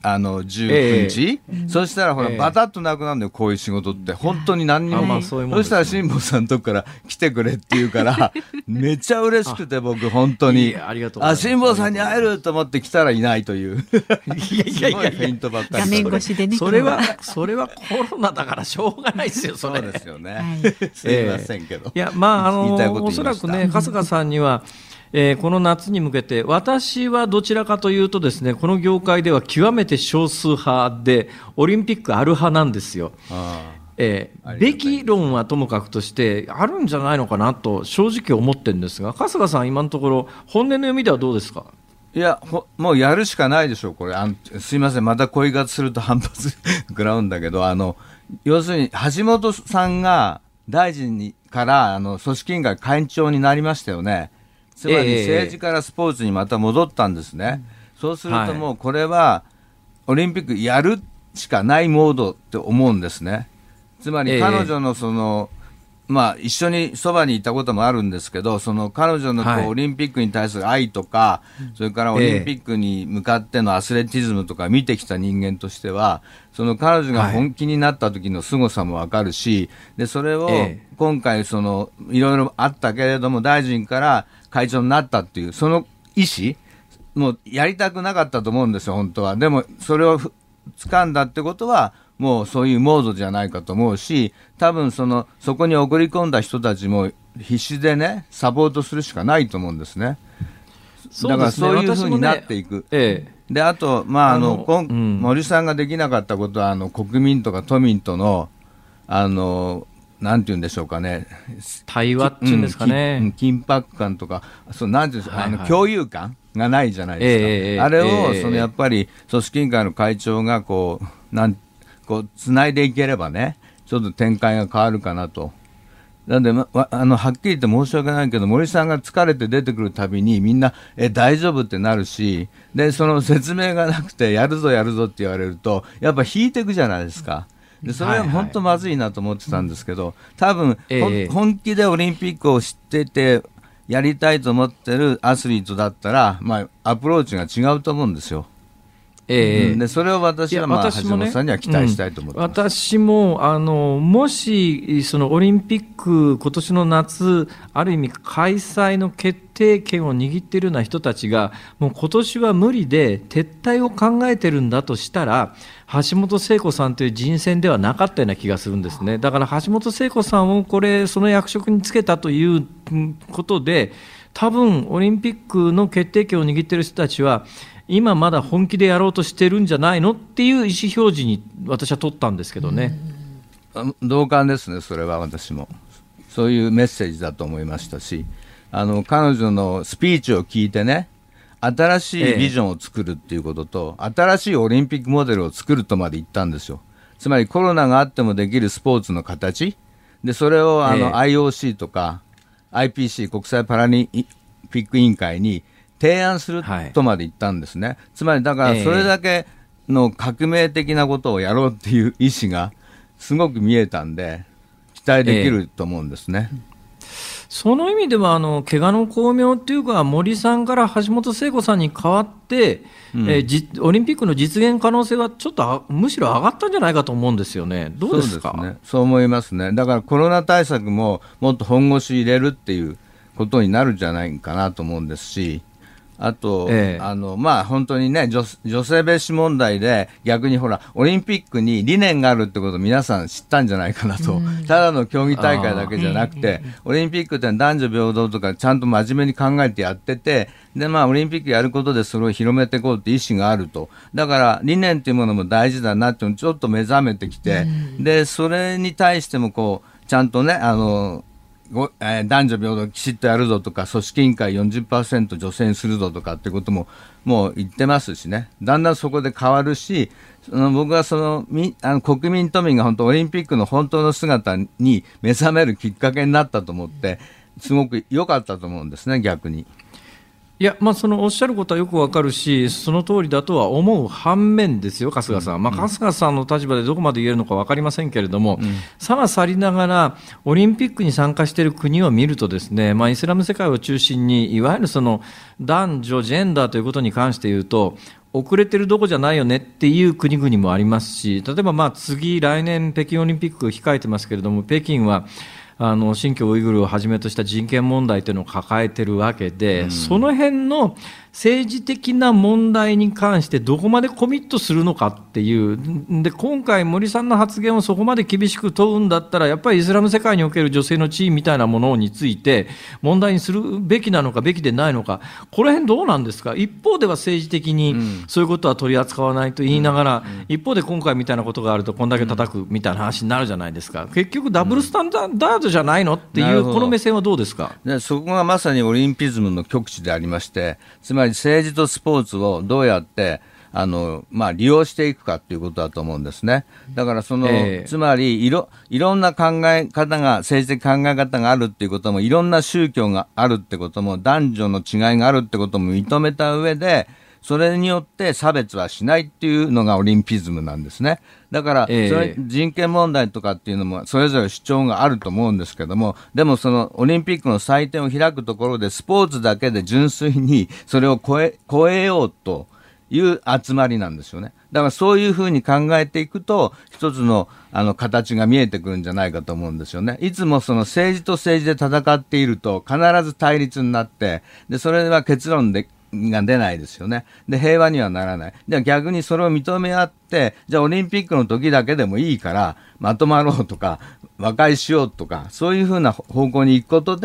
19日、そしたらほらバタッとなくなるんだよ、こういう仕事って本当に何にも。そしたら辛坊さんのとこから来てくれって言うからめっちゃ嬉しくて僕本当に辛坊さんに会えると思って来たらいないという。すごいフェイントばっかり。 画面越しでね。 それはコロナだからしょうがないですよ。それそうですよね。すいませんけど。 いやおそらくね、春日さんには、この夏に向けて、私はどちらかというとですね、この業界では極めて少数派でオリンピックある派なんですよ。べき論はともかくとしてあるんじゃないのかなと正直思ってるんですが、春日さん今のところ本音の読みではどうですか。 いやもうやるしかないでしょうこれ。すいません、またこういう言い方すると反発食らうんだけど、要するに橋本さんが大臣から組織委員会会長になりましたよね。つまり政治からスポーツにまた戻ったんですね。そうするともうこれはオリンピックやるしかないモードって思うんですね。つまり彼女の一緒にそばにいたこともあるんですけど、彼女のオリンピックに対する愛とか、それからオリンピックに向かってのアスレティズムとか見てきた人間としては、彼女が本気になった時の凄さも分かるし、でそれを今回いろいろあったけれども大臣から会長になったっていうその意思もうやりたくなかったと思うんですよ本当は。でもそれを掴んだってことはもうそういうモードじゃないかと思うし、多分そこに送り込んだ人たちも必死でねサポートするしかないと思うんですね。 だからそういうふうになっていく。であと、森さんができなかったことは国民とか都民とのなんて言うんでしょうかね、 対話っていうんですかね、 緊迫感とか、なんていうんですか、共有感がないじゃないですか。あれをやっぱり組織委員会の会長がこうつないでいければね、ちょっと展開が変わるかなと。なんで、はっきり言って申し訳ないけど、森さんが疲れて出てくるたびにみんな大丈夫ってなるし、でその説明がなくてやるぞって言われるとやっぱ引いていくじゃないですか。でそれは本当まずいなと思ってたんですけど、多分、本気でオリンピックを知っててやりたいと思ってるアスリートだったら、アプローチが違うと思うんですよ。でそれを私は、橋本さんには期待したいと思ってます。 私ももしそのオリンピック今年の夏ある意味開催の決定権を握っているような人たちがもう今年は無理で撤退を考えてるんだとしたら、橋本聖子さんという人選ではなかったような気がするんですね。だから橋本聖子さんをその役職につけたということで、多分オリンピックの決定権を握っている人たちは今まだ本気でやろうとしてるんじゃないのっていう意思表示に私は取ったんですけどね。 同感ですね。それは私もそういうメッセージだと思いましたし、彼女のスピーチを聞いてね、新しいビジョンを作るっていうことと、新しいオリンピックモデルを作るとまで言ったんですよ。つまりコロナがあってもできるスポーツの形で、それをIOC とか IPC 国際パラリンピック委員会に提案するとまで言ったんですね。つまりだからそれだけの革命的なことをやろうっていう意思がすごく見えたんで、期待できると思うんですね。 その意味では怪我の功名というか、森さんから橋本聖子さんに代わって、オリンピックの実現可能性はちょっとむしろ上がったんじゃないかと思うんですよね。どうですか？ そうですね、そう思いますね。だからコロナ対策ももっと本腰入れるっていうことになるんじゃないかなと思うんですし、あと、本当にね、女性蔑視問題で逆にオリンピックに理念があるってことを皆さん知ったんじゃないかなと。ただの競技大会だけじゃなくて、オリンピックって男女平等とかちゃんと真面目に考えてやってて、でオリンピックやることでそれを広めていこうって意思があると。だから理念っていうものも大事だなっていうのをちょっと目覚めてきて、でそれに対してもちゃんとね、男女平等きちっとやるぞとか、組織委員会 40% 女性にするぞとかってことももう言ってますしね。だんだんそこで変わるし、僕は国民都民が本当オリンピックの本当の姿に目覚めるきっかけになったと思って、すごく良かったと思うんですね、逆に。 いや、そのおっしゃることはよくわかるし、その通りだとは思う反面ですよ、春日さん。春日さんの立場でどこまで言えるのか分かりませんけれども、さは去りながら、オリンピックに参加している国を見るとですね、イスラム世界を中心に、いわゆるその男女、ジェンダーということに関して言うと、遅れてるどこじゃないよねっていう国々もありますし、例えば来年北京オリンピック控えてますけれども、北京は新疆ウイグルをはじめとした人権問題というのを抱えているわけで、その辺の政治的な問題に関してどこまでコミットするのかっていうで、今回森さんの発言をそこまで厳しく問うんだったら、やっぱりイスラム世界における女性の地位みたいなものについて問題にするべきなのかべきでないのか、この辺どうなんですか？一方では政治的にそういうことは取り扱わないと言いながら、一方で今回みたいなことがあるとこんだけ叩くみたいな話になるじゃないですか。結局ダブルスタンダードじゃないのっていう、この目線はどうですか？ そこがまさにオリンピズムの極致でありまして、つまり政治とスポーツをどうやって利用していくかということだと思うんですね。だからつまりいろんな考え方が、政治的考え方があるっていうことも、いろんな宗教があるってことも、男女の違いがあるってことも認めた上で、それによって差別はしないっていうのがオリンピズムなんですね。だからそれ人権問題とかっていうのもそれぞれ主張があると思うんですけども、でもそのオリンピックの祭典を開くところでスポーツだけで純粋にそれを超えようという集まりなんですよね。だからそういうふうに考えていくと、一つの形が見えてくるんじゃないかと思うんですよね。いつもその政治と政治で戦っていると必ず対立になって、でそれは結論が出ないですよね。で平和にはならない。で逆にそれを認め合って、じゃあオリンピックの時だけでもいいからまとまろうとか和解しようとか、そういうふうな方向に行くことで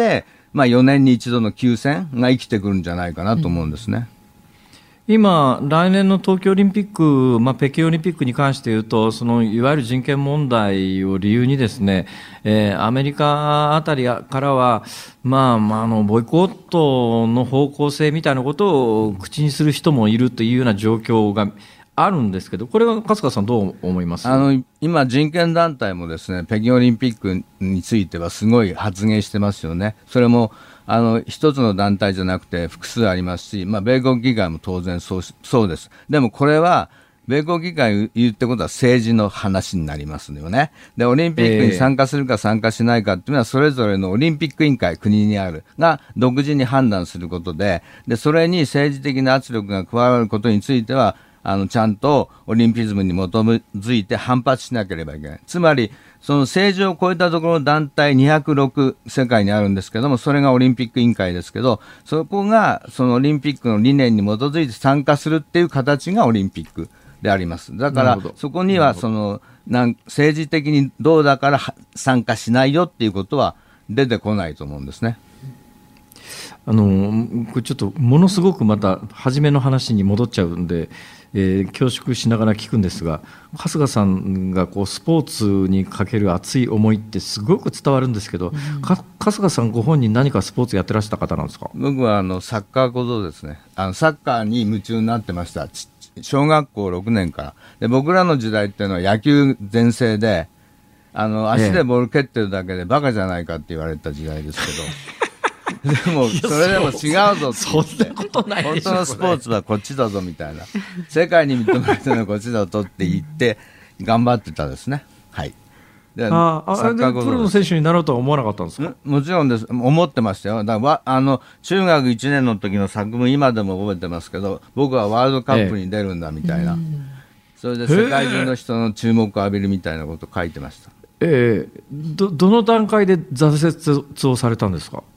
4年に一度の休戦が生きてくるんじゃないかなと思うんですね。 今、来年の東京オリンピック、北京オリンピックに関して言うと、いわゆる人権問題を理由にですね、アメリカあたりからは、ボイコットの方向性みたいなことを口にする人もいるというような状況があるんですけど、これは春日さんどう思います？ 今、人権団体もですね、北京オリンピックについてはすごい発言してますよね。それも一つの団体じゃなくて複数ありますし、米国議会も当然そうです。でもこれは米国議会言ってことは政治の話になりますよね。で、オリンピックに参加するか参加しないかっていうのはそれぞれのオリンピック委員会、国にあるが独自に判断することで、それに政治的な圧力が加わることについてはちゃんとオリンピズムに基づいて反発しなければいけない。つまりその政治を超えたところの団体206世界にあるんですけども、それがオリンピック委員会ですけど、そこがそのオリンピックの理念に基づいて参加するっていう形がオリンピックであります。だからそこには政治的にどうだから参加しないよっていうことは出てこないと思うんですね。 これちょっとものすごくまた初めの話に戻っちゃうんで、恐縮しながら聞くんですが、春日さんがスポーツにかける熱い思いってすごく伝わるんですけど、春日さんご本人何かスポーツやってらした方なんですか？ 僕はサッカー小僧ですね。サッカーに夢中になってました。小学校6年からで、僕らの時代っていうのは野球全盛で、足でボール蹴ってるだけでバカじゃないかって言われた時代ですけどでもそれでも違うぞって言って、本当のスポーツはこっちだぞみたいな、世界に認められてるのはこっちだぞって言って頑張ってたですね。はい。 でプロの選手になろうとは思わなかったんですか？ もちろんです。思ってましたよ。だから中学1年の時の作文今でも覚えてますけど、僕はワールドカップに出るんだみたいな、それで世界中の人の注目を浴びるみたいなことを書いてました。 どの段階で挫折をされたんですか？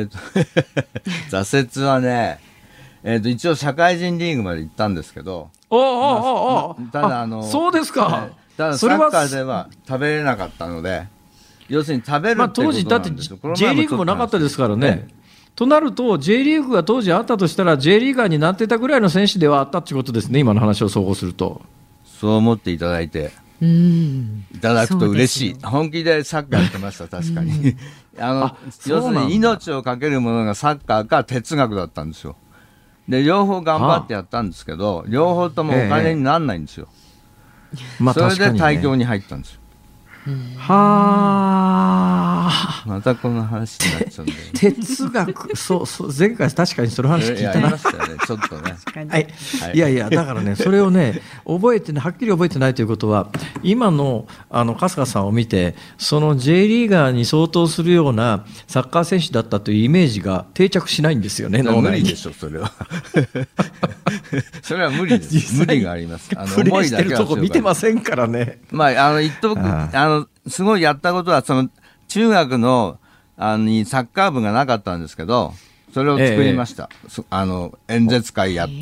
挫折はね、一応社会人リーグまで行ったんですけど、 ただそうですか。 ただサッカーでは食べれなかったので、要するに食べるってことなんですよ。 当時だって J リーグもなかったですからね。となると J リーグが当時あったとしたら J リーガーになってたぐらいの選手ではあったってことですね、今の話を総合すると。 そう思っていただいていただくと嬉しい。本気でサッカーやってました。確かに要するに命をかけるものがサッカーか哲学だったんですよ。で両方頑張ってやったんですけど、両方ともお金にならないんですよ。それで大教に入ったんですよ。はあ、またこの話になっちゃうんだよね。 哲学、そう前回確かにその話聞いたな。 ちょっとね。 いやだからね、それをねはっきり覚えてないということは、今の春日さんを見て、その J リーガーに相当するようなサッカー選手だったというイメージが定着しないんですよね。 無理でしょそれは。それは無理です。無理があります。 プレーしてるとこ見てませんからね。 言っとくすごいやったことは、中学のにサッカー部がなかったんですけど、それを作りました。演説会やって、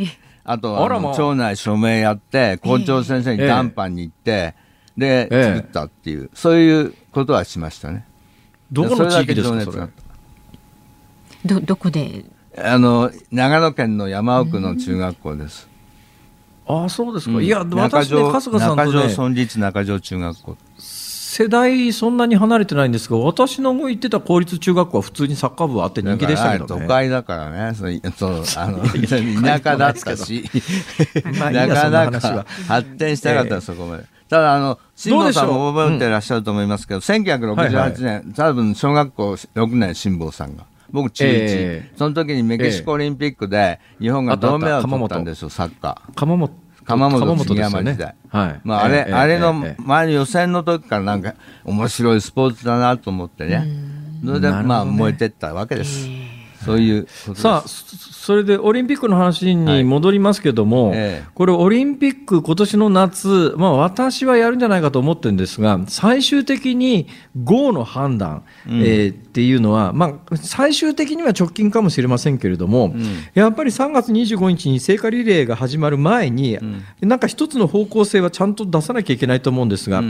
あと町内署名やって、校長先生に談判に行って、で作ったっていう、そういうことはしましたね。 どこの地域ですかそれ？ どこで？ 長野県の山奥の中学校です。 そうですか。いや私ね、春日さんとね、 中条村立中条中学校、 世代そんなに離れてないんですが、私の行ってた公立中学校は普通にサッカー部はあって人気でしたけどね。 都会だからね、田舎だったしなかなか発展したかった、そこまで。ただ辛坊さんも覚えてらっしゃると思いますけど、1968年、多分小学校6年辛坊さんが、僕中1、その時にメキシコオリンピックで日本が銅メダルを取ったんですよ、サッカー。鎌本杉山時代、あれの前の予選の時からなんか面白いスポーツだなと思ってね、それで燃えてったわけです。そういうことです。 さあ、それでオリンピックの話に戻りますけども、これオリンピック今年の夏、私はやるんじゃないかと思ってるんですが、最終的に GO の判断、っていうのは、最終的には直近かもしれませんけれども、やっぱり3月25日に聖火リレーが始まる前に、なんか一つの方向性はちゃんと出さなきゃいけないと思うんですが、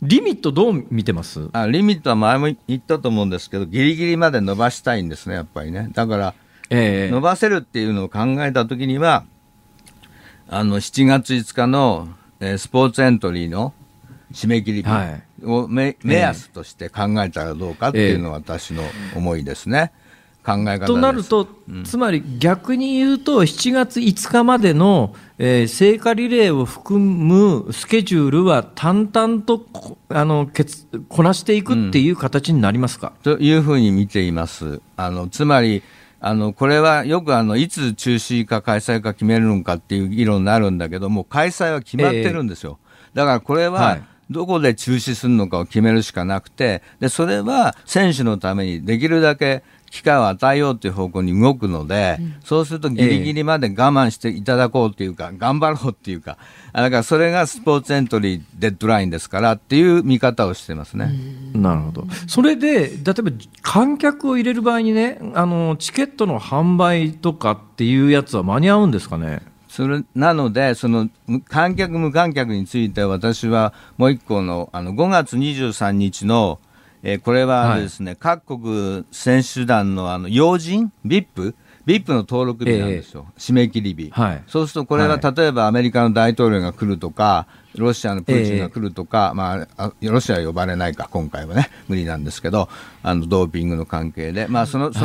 リミットどう見てます？ リミットは前も言ったと思うんですけど、ギリギリまで伸ばしたいんですね、やっぱりね。だから、伸ばせるっていうのを考えたときには、7月5日の、スポーツエントリーの締め切り日を目安として考えたらどうかっていうのが私の思いですね。考え方です。 となると、つまり逆に言うと7月5日までの、聖火リレーを含むスケジュールは淡々とこなしていくっていう形になりますか？ というふうに見ています。つまりこれはよくいつ中止か開催か決めるのかっていう議論になるんだけども、開催は決まってるんですよ。だからこれはどこで中止するのかを決めるしかなくて、でそれは選手のためにできるだけ機会を与えようという方向に動くので、そうするとギリギリまで我慢していただこうというか、頑張ろうっていうか、だからそれがスポーツエントリーデッドラインですからっていう見方をしてますね。 なるほど。それで例えば観客を入れる場合にね、チケットの販売とかっていうやつは間に合うんですかね？ それなので、その観客無観客については私はもう一個の5月23日のこれはですね、各国選手団の要人 VIP の登録日なんですよ、締め切り日、そうするとこれは例えばアメリカの大統領が来るとか、ロシアのプーチンが来るとか、ロシアは呼ばれないか、今回はね無理なんですけど、ドーピングの関係で、その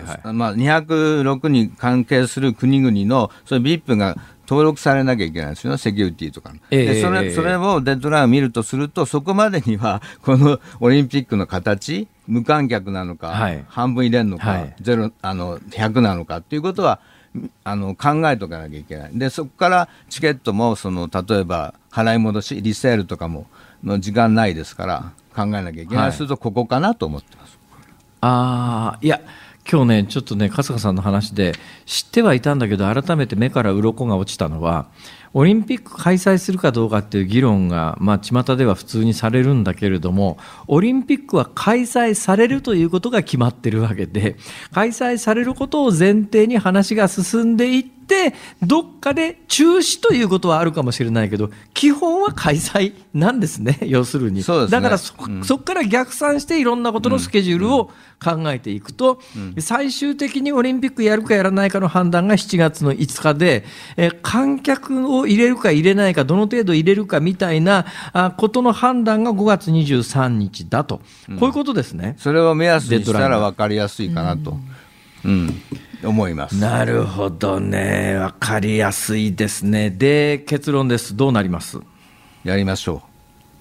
206に関係する国々のそういう VIP が登録されなきゃいけないんですよ、セキュリティとかの。でそれをデッドラインを見るとすると、そこまでにはこのオリンピックの形、無観客なのか、半分入れるのか、100なのかっていうことは考えておかなきゃいけない。でそこからチケットも例えば払い戻しリセールとかもの時間ないですから考えなきゃいけない、するとここかなと思ってます。 いや今日ねちょっとね春日さんの話で知ってはいたんだけど、改めて目から鱗が落ちたのは、オリンピック開催するかどうかっていう議論が巷では普通にされるんだけれども、オリンピックは開催されるということが決まってるわけで、開催されることを前提に話が進んでいって、どっかで中止ということはあるかもしれないけど、基本は開催なんですね、要するに。 そうですね。 だからそこから逆算していろんなことのスケジュールを考えていくと、最終的にオリンピックやるかやらないかの判断が7月の5日で、観客を入れるか入れないか、どの程度入れるかみたいなことの判断が5月23日だと、こういうことですね。 それを目安にしたら分かりやすいかなと、思います。 なるほどね、分かりやすいですね。で結論です。どうなります？ やりましょう。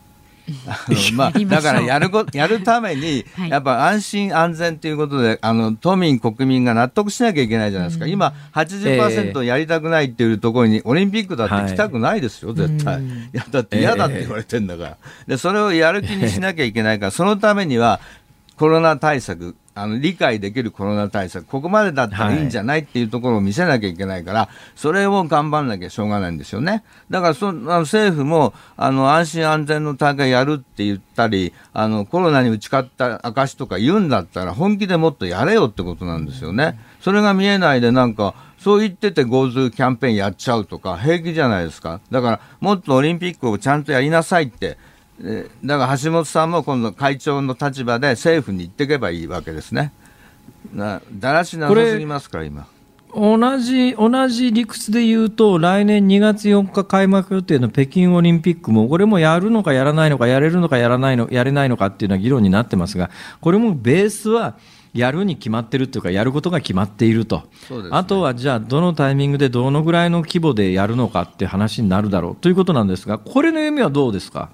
だからやるためにやっぱ安心安全ということで、都民国民が納得しなきゃいけないじゃないですか。今 80% やりたくないっていうところにオリンピックだって来たくないですよ、絶対。だって嫌だって言われてんだから、でそれをやる気にしなきゃいけないから、そのためにはコロナ対策、理解できるコロナ対策、ここまでだったらいいんじゃないっていうところを見せなきゃいけないから、それを頑張んなきゃしょうがないんですよね。だから政府も安心安全の大会やるって言ったり、コロナに打ち勝った証とか言うんだったら本気でもっとやれよってことなんですよね。それが見えないでそう言ってて GoTo キャンペーンやっちゃうとか平気じゃないですか。だからもっとオリンピックをちゃんとやりなさいって、だから橋本さんも今度会長の立場で政府に言っていけばいいわけですね。だらしなさすぎますから今。 同じ理屈で言うと、来年2月4日開幕予定の北京オリンピックも、これもやるのかやらないのか、やれるのかやれないのかっていうのは議論になってますが、これもベースはやるに決まってるというか、やることが決まっていると。そうですね。あとはじゃあどのタイミングでどのぐらいの規模でやるのかって話になるだろうということなんですが、これの読みはどうですか？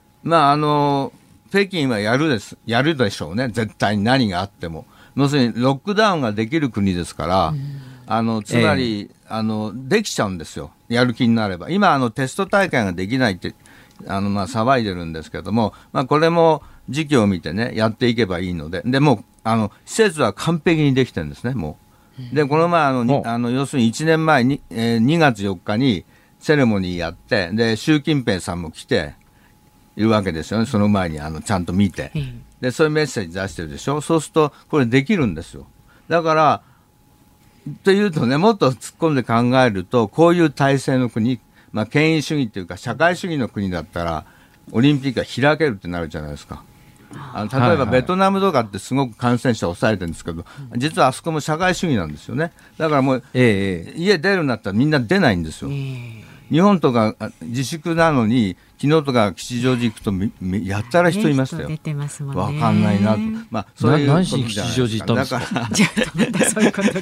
北京はやるでしょうね、絶対に何があっても。要するにロックダウンができる国ですから、つまり、できちゃうんですよ、やる気になれば。今テスト大会ができないって騒いでるんですけども、これも時期を見てねやっていけばいいので、でも施設は完璧にできてるんですね、もう。でこの前要するに1年前に、2月4日にセレモニーやって、で習近平さんも来ているわけですよね。その前にちゃんと見て、でそういうメッセージ出してるでしょ。そうするとこれできるんですよ。だからというとね、もっと突っ込んで考えると、こういう体制の国、権威主義というか社会主義の国だったらオリンピックが開けるってなるじゃないですか。例えばベトナムとかってすごく感染者を抑えてるんですけど、実はあそこも社会主義なんですよね。だからもう、家出るんだったらみんな出ないんですよ。日本とか自粛なのに昨日とか吉祥寺行くとやったら人いましたよ。 出てますもんね。 わかんないなと、そういうことじゃないですか。 何しに吉祥寺行ったんですか。 じゃあまたそういうこと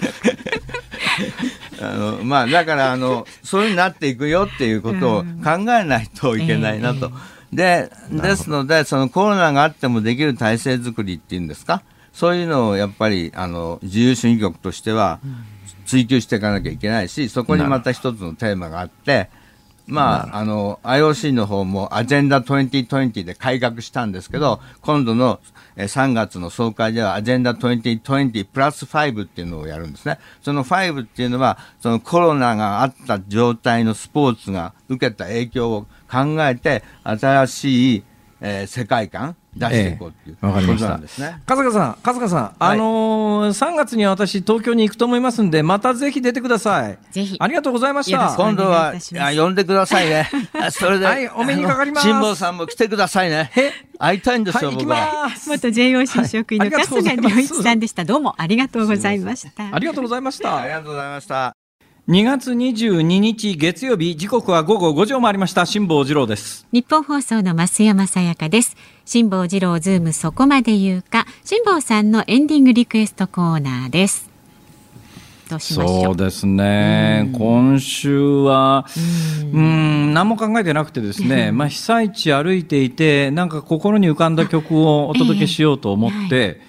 だからそういう風になっていくよっていうことを考えないといけないなと。ですので、そのコロナがあってもできる体制作りっていうんですか、そういうのをやっぱり自由主義国としては追求していかなきゃいけないし、そこにまた一つのテーマがあって、IOC の方もアジェンダ2020で改革したんですけど、今度の3月の総会ではアジェンダ2020プラス5っていうのをやるんですね。その5っていうのはそのコロナがあった状態のスポーツが受けた影響を考えて新しい、世界観出していこうっていうことなんですね。 春日さん、3月には私東京に行くと思いますんで、またぜひ出てください。 ぜひ。 ありがとうございました。 今度は呼んでくださいね。それで、 はい、お目にかかります。 辛坊さんも来てくださいね。会いたいんですよ、僕は。 元 JOC 職員の春日良一さんでした。どうもありがとうございました。 ありがとうございました。 ありがとうございました。 2月22日月曜日、時刻は午後5時を回りました。辛坊治郎です。 日本放送の増山さやかです。辛坊治郎ズームそこまで言うか、辛坊さんのエンディングリクエストコーナーです。どうしましょう。 そうですね、今週は何も考えてなくてですね、被災地歩いていて、なんか心に浮かんだ曲をお届けしようと思って、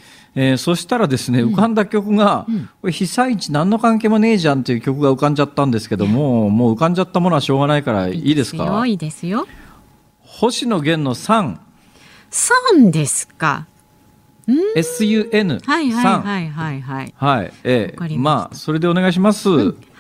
そしたらですね、浮かんだ曲が、これ被災地何の関係もねえじゃんっていう曲が浮かんじゃったんですけども、もう浮かんじゃったものはしょうがないからいいですか。 いいですよ。 星野源の3 ですか。 SUN それでお願いします。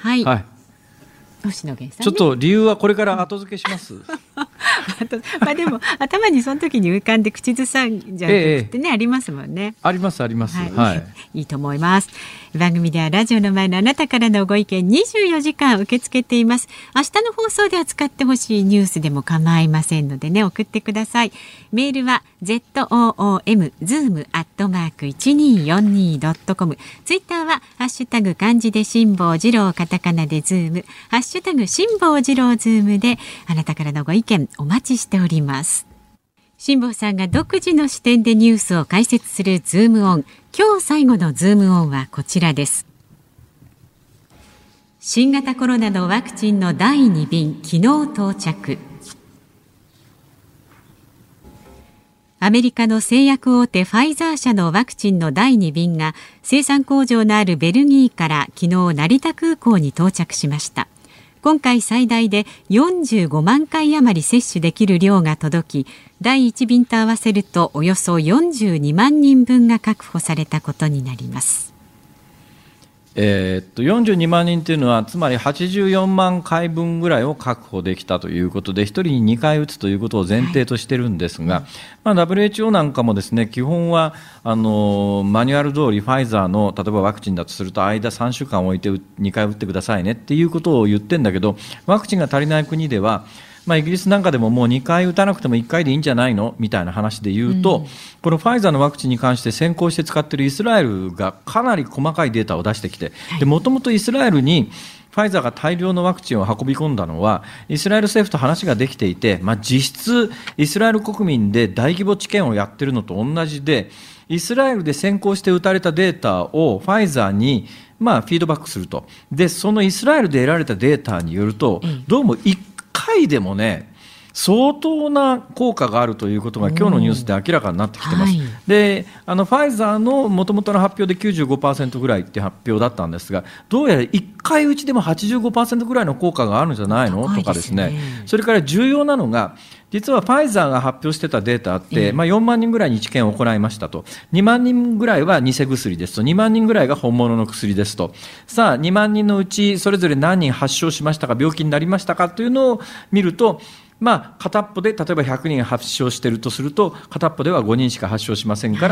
星野源さん、ね、 ちょっと理由はこれから後付けしますでも頭にその時に浮かんで口ずさんじゃうってね、ありますもんね。 あります、 いいと思います。番組ではラジオの前のあなたからのご意見24時間受け付けています。明日の放送で扱ってほしいニュースでも構いませんのでね、送ってください。メールは zoom@1242.com、 ツイッターはハッシュタグ漢字で辛坊治郎、カタカナでズーム、ハッシュタグ辛坊治郎ズームであなたからのご意見お待ちしております。辛坊さんが独自の視点でニュースを解説するズームオン。今日最後のズームオンはこちらです。新型コロナのワクチンの第2便昨日到着。アメリカの製薬大手ファイザー社のワクチンの第2便が生産工場のあるベルギーから昨日成田空港に到着しました。今回最大で45万回余り接種できる量が届き、第1便と合わせるとおよそ42万人分が確保されたことになります。 42万人というのはつまり84万回分ぐらいを確保できたということで、1人に2回打つということを前提としているんですが、WHO なんかもですね、基本はマニュアル通りファイザーの例えばワクチンだとすると間3週間置いて2回打ってくださいねっていうことを言ってるんだけど、ワクチンが足りない国ではイギリスなんかでももう2回打たなくても1回でいいんじゃないのみたいな話で言うと、このファイザーのワクチンに関して先行して使っているイスラエルがかなり細かいデータを出してきて、もともとイスラエルにファイザーが大量のワクチンを運び込んだのはイスラエル政府と話ができていて、実質イスラエル国民で大規模治験をやっているのと同じで、イスラエルで先行して打たれたデータをファイザーにフィードバックすると。でそのイスラエルで得られたデータによると、どうも1回でもね相当な効果があるということが今日のニュースで明らかになってきてます。でファイザーの元々の発表で 95% ぐらいって発表だったんですが、どうやら1回打ちでも 85% ぐらいの効果があるんじゃないのとかですね。それから重要なのが、実はファイザーが発表してたデータあって、4万人ぐらいに治験を行いましたと。2万人ぐらいは偽薬ですと。2万人ぐらいが本物の薬ですと。さあ2万人のうちそれぞれ何人発症しましたか、病気になりましたかというのを見ると、 片っぽで例えば100人発症しているとすると、片っぽでは5人しか発症しませんから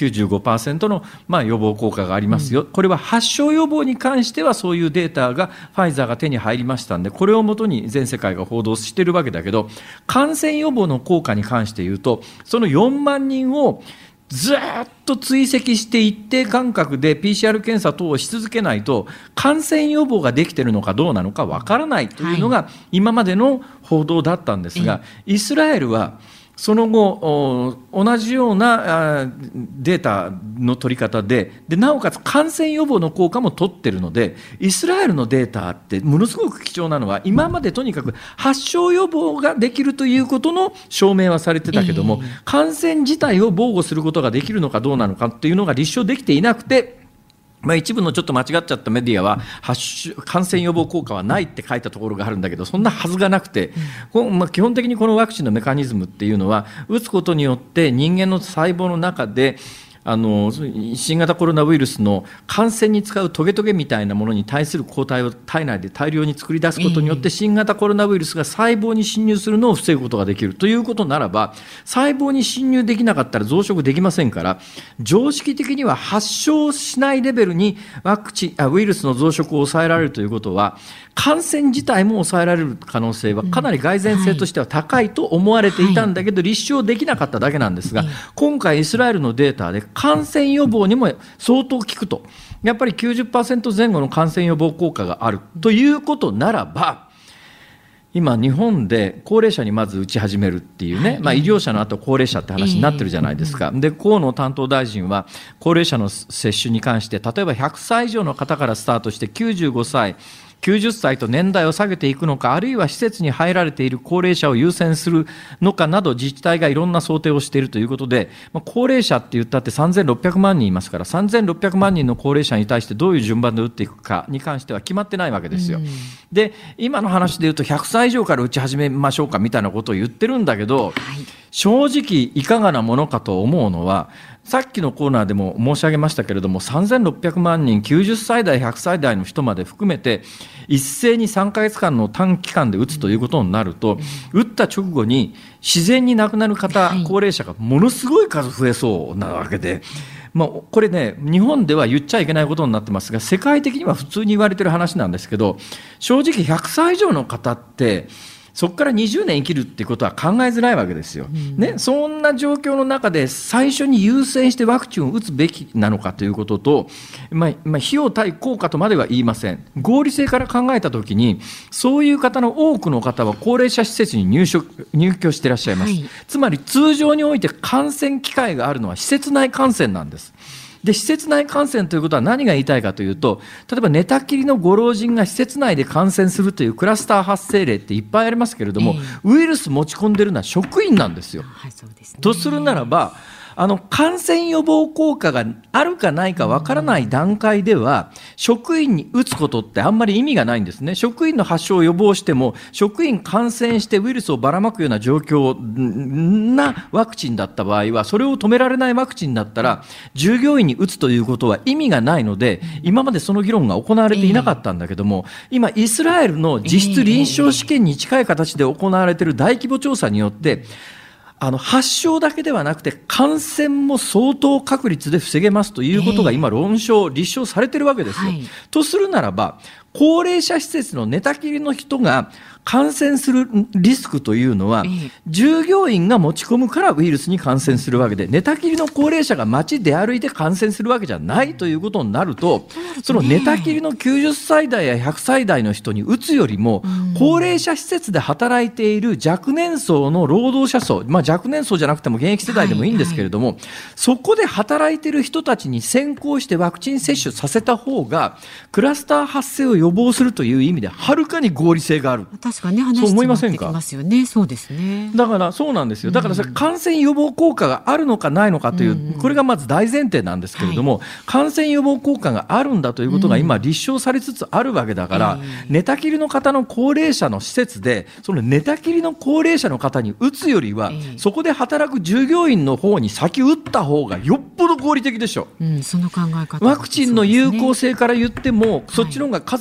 、95% の予防効果がありますよ。これは発症予防に関してはそういうデータがファイザーが手に入りましたんで、これをもとに全世界が報道しているわけだけど、感染予防の効果に関して言うと、その4万人をずっと追跡して一定間隔で PCR 検査等をし続けないと感染予防ができているのかどうなのかわからないというのが今までの報道だったんですが、イスラエルはその後同じようなデータの取り方でなおかつ感染予防の効果も取っているので、イスラエルのデータってものすごく貴重なのは、今までとにかく発症予防ができるということの証明はされてたけども、感染自体を防護することができるのかどうなのかっていうのが立証できていなくて、一部のちょっと間違っちゃったメディアは感染予防効果はないって書いたところがあるんだけど、そんなはずがなくて、基本的にこのワクチンのメカニズムっていうのは、打つことによって人間の細胞の中で新型コロナウイルスの感染に使うトゲトゲみたいなものに対する抗体を体内で大量に作り出すことによって、新型コロナウイルスが細胞に侵入するのを防ぐことができるということならば、細胞に侵入できなかったら増殖できませんから、常識的には発症しないレベルにウイルスの増殖を抑えられるということは、感染自体も抑えられる可能性はかなり蓋然性としては高いと思われていたんだけど、立証できなかっただけなんですが、今回イスラエルのデータで感染予防にも相当効くと、やっぱり 90% 前後の感染予防効果があるということならば、今日本で高齢者にまず打ち始めるっていうね、医療者の後高齢者って話になってるじゃないですか。で、河野担当大臣は高齢者の接種に関して、例えば100歳以上の方からスタートして95歳90歳と年代を下げていくのか、あるいは施設に入られている高齢者を優先するのかなど、自治体がいろんな想定をしているということで、高齢者って言ったって3600万人いますから、3600万人の高齢者に対してどういう順番で打っていくかに関しては決まってないわけですよ。で、今の話で言うと100歳以上から打ち始めましょうかみたいなことを言ってるんだけど、正直いかがなものかと思うのは、さっきのコーナーでも申し上げましたけれども、3600万人、90歳代、100歳代の人まで含めて、一斉に3ヶ月間の短期間で打つということになると、打った直後に自然に亡くなる方、高齢者がものすごい数増えそうなわけで、これね、日本では言っちゃいけないことになってますが、世界的には普通に言われてる話なんですけど、正直100歳以上の方って、そこから20年生きるっていうことは考えづらいわけですよ、そんな状況の中で最初に優先してワクチンを打つべきなのかということと、費用対効果とまでは言いません。合理性から考えたときに、そういう方の多くの方は高齢者施設に入居していらっしゃいます、つまり通常において感染機会があるのは施設内感染なんです。で、施設内感染ということは何が言いたいかというと、例えば寝たきりのご老人が施設内で感染するというクラスター発生例っていっぱいありますけれども、ウイルス持ち込んでるのは職員なんですよ。 そうですね。 とするならば、感染予防効果があるかないかわからない段階では、職員に打つことってあんまり意味がないんですね。職員の発症を予防しても、職員感染してウイルスをばらまくような状況なワクチンだった場合は、それを止められないワクチンだったら、従業員に打つということは意味がないので、今までその議論が行われていなかったんだけども、今、イスラエルの実質臨床試験に近い形で行われている大規模調査によって、発症だけではなくて感染も相当確率で防げますということが今立証されているわけですよ、とするならば、高齢者施設の寝たきりの人が感染するリスクというのは、従業員が持ち込むからウイルスに感染するわけで、寝たきりの高齢者が街で歩いて感染するわけじゃないということになると、その寝たきりの90歳代や100歳代の人に打つよりも、高齢者施設で働いている若年層の労働者層、若年層じゃなくても現役世代でもいいんですけれども、そこで働いている人たちに先行してワクチン接種させた方が、クラスター発生を予防するという意味ではるかに合理性がある。 確かに話そう思いませんか？ そうですね。 だからそうなんですよ。だからそれ感染予防効果があるのかないのかという、これがまず大前提なんですけれども、感染予防効果があるんだということが今立証されつつあるわけだから、寝たきりの方の高齢者の施設で、その寝たきりの高齢者の方に打つよりは、そこで働く従業員の方に先打った方がよっぽど合理的でしょ。 その考え方、 ワクチンの有効性から言っても、そっちの方が数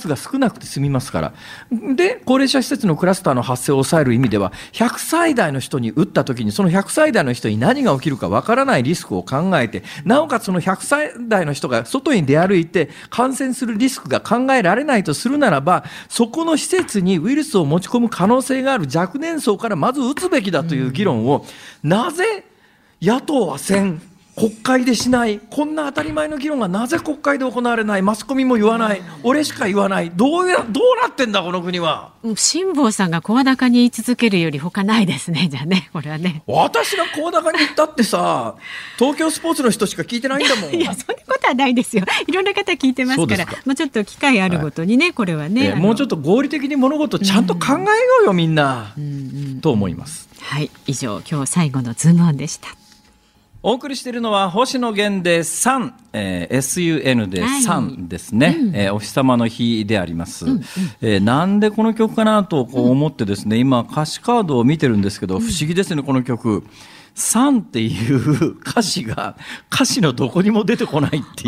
数が少なくて済みますから。で、高齢者施設のクラスターの発生を抑える意味では、100歳代の人に打った時に、その100歳代の人に何が起きるかわからないリスクを考えて、なおかつその100歳代の人が外に出歩いて感染するリスクが考えられないとするならば、そこの施設にウイルスを持ち込む可能性がある若年層からまず打つべきだという議論を、なぜ野党はせん、国会でしない、こんな当たり前の議論がなぜ国会で行われない、マスコミも言わない、俺しか言わない、どうなってんだこの国は。 辛坊さんが声高に言い続けるより他ないですね。じゃあね、これはね、 私が声高に言ったってさ、東京スポーツの人しか聞いてないんだもん。 いや、そんなことはないですよ。いろんな方聞いてますから、もうちょっと機会あるごとにね、これはね、 もうちょっと合理的に物事ちゃんと考えようよ、みんな、と思います。 はい、以上、今日最後のズームオンでした。 お送りしているのは星野源でサン、SUN でサンですね、お日様の日であります、なんでこの曲かなとこう思ってですね、今歌詞カードを見てるんですけど、不思議ですね、この曲サンっていう歌詞が歌詞のどこにも出てこないっていう、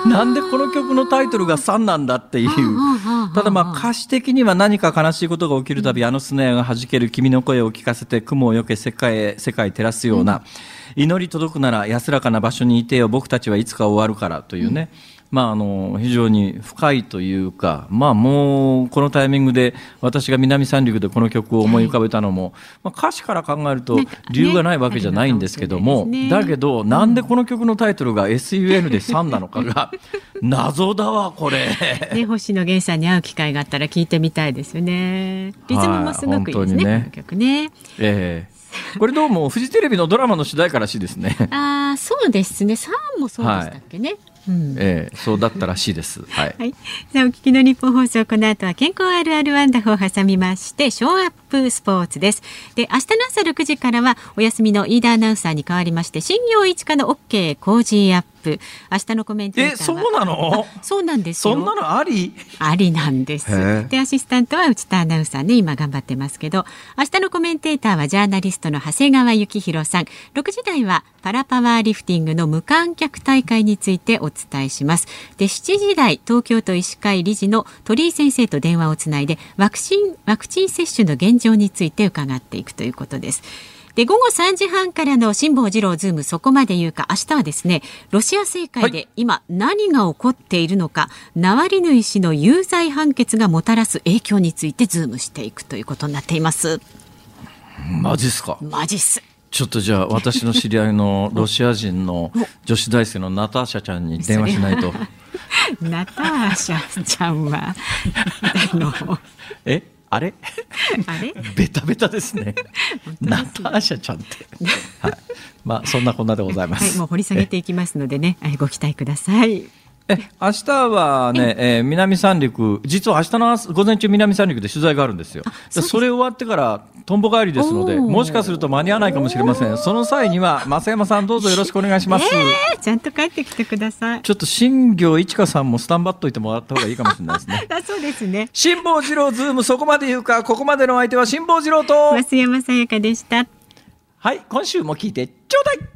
なんでこの曲のタイトルがサンなんだっていう。ただ歌詞的には何か悲しいことが起きるたび、あの砂屋が弾ける君の声を聞かせて雲をよけ世界照らすような、祈り届くなら安らかな場所にいてよ、僕たちはいつか終わるからというね、非常に深いというか、もうこのタイミングで私が南三陸でこの曲を思い浮かべたのも、歌詞から考えると理由がないわけじゃないんですけども、だけどなんでこの曲のタイトルが SUN でサンなのかが謎だわこれ、 星野源さんに会う機会があったら聞いてみたいですよね。リズムもすごくいいですね、この曲ね。 これどうもフジテレビのドラマの主題歌らしいですね。 そうですね。サンもそうでしたっけね。 そうだったらしいです。はい。 さあ、お聞きの日本放送、この後は健康あるあるワンダフを挟みましてショーアップスポーツです。で、明日の朝6時からはお休みの飯田アナウンサーに代わりまして新業一華の OK 工事アップ。明日のコメンテーターはそうなの？ そうなんですよ。 そんなのありなんです。で、アシスタントは内田アナウンサーね、今頑張ってますけど、明日のコメンテーターはジャーナリストの長谷川幸宏さん。6時台はパラパワーリフティングの無観客大会についてお伝えします。で、7時台東京都医師会理事の鳥居先生と電話をつないでワクチン接種の現状について伺っていくということです。で、午後3時半からの辛坊治郎ズームそこまで言うか、明日はですね、ロシア政界で今何が起こっているのか、ナワリヌイ氏の有罪判決がもたらす影響についてズームしていくということになっています。 マジっすか？ マジっす。 ちょっとじゃあ私の知り合いのロシア人の女子大生のナターシャちゃんに電話しないと。 ナターシャちゃんはあれベタベタですね。ナターシャちゃんって、そんなこんなでございます。 もう掘り下げていきますのでね、ご期待ください。 明日はね、南三陸、実は明日の午前中南三陸で取材があるんですよ。それ終わってからとんぼ帰りですので、もしかすると間に合わないかもしれません。その際には増山さんどうぞよろしくお願いします。 ちゃんと帰ってきてください。 ちょっと新業一華さんもスタンバっといてもらった方がいいかもしれないですね。 そうですね。 辛坊治郎ズームそこまで言うか、ここまでの相手は辛坊治郎と増山さやかでした。 はい、今週も聞いてちょうだい。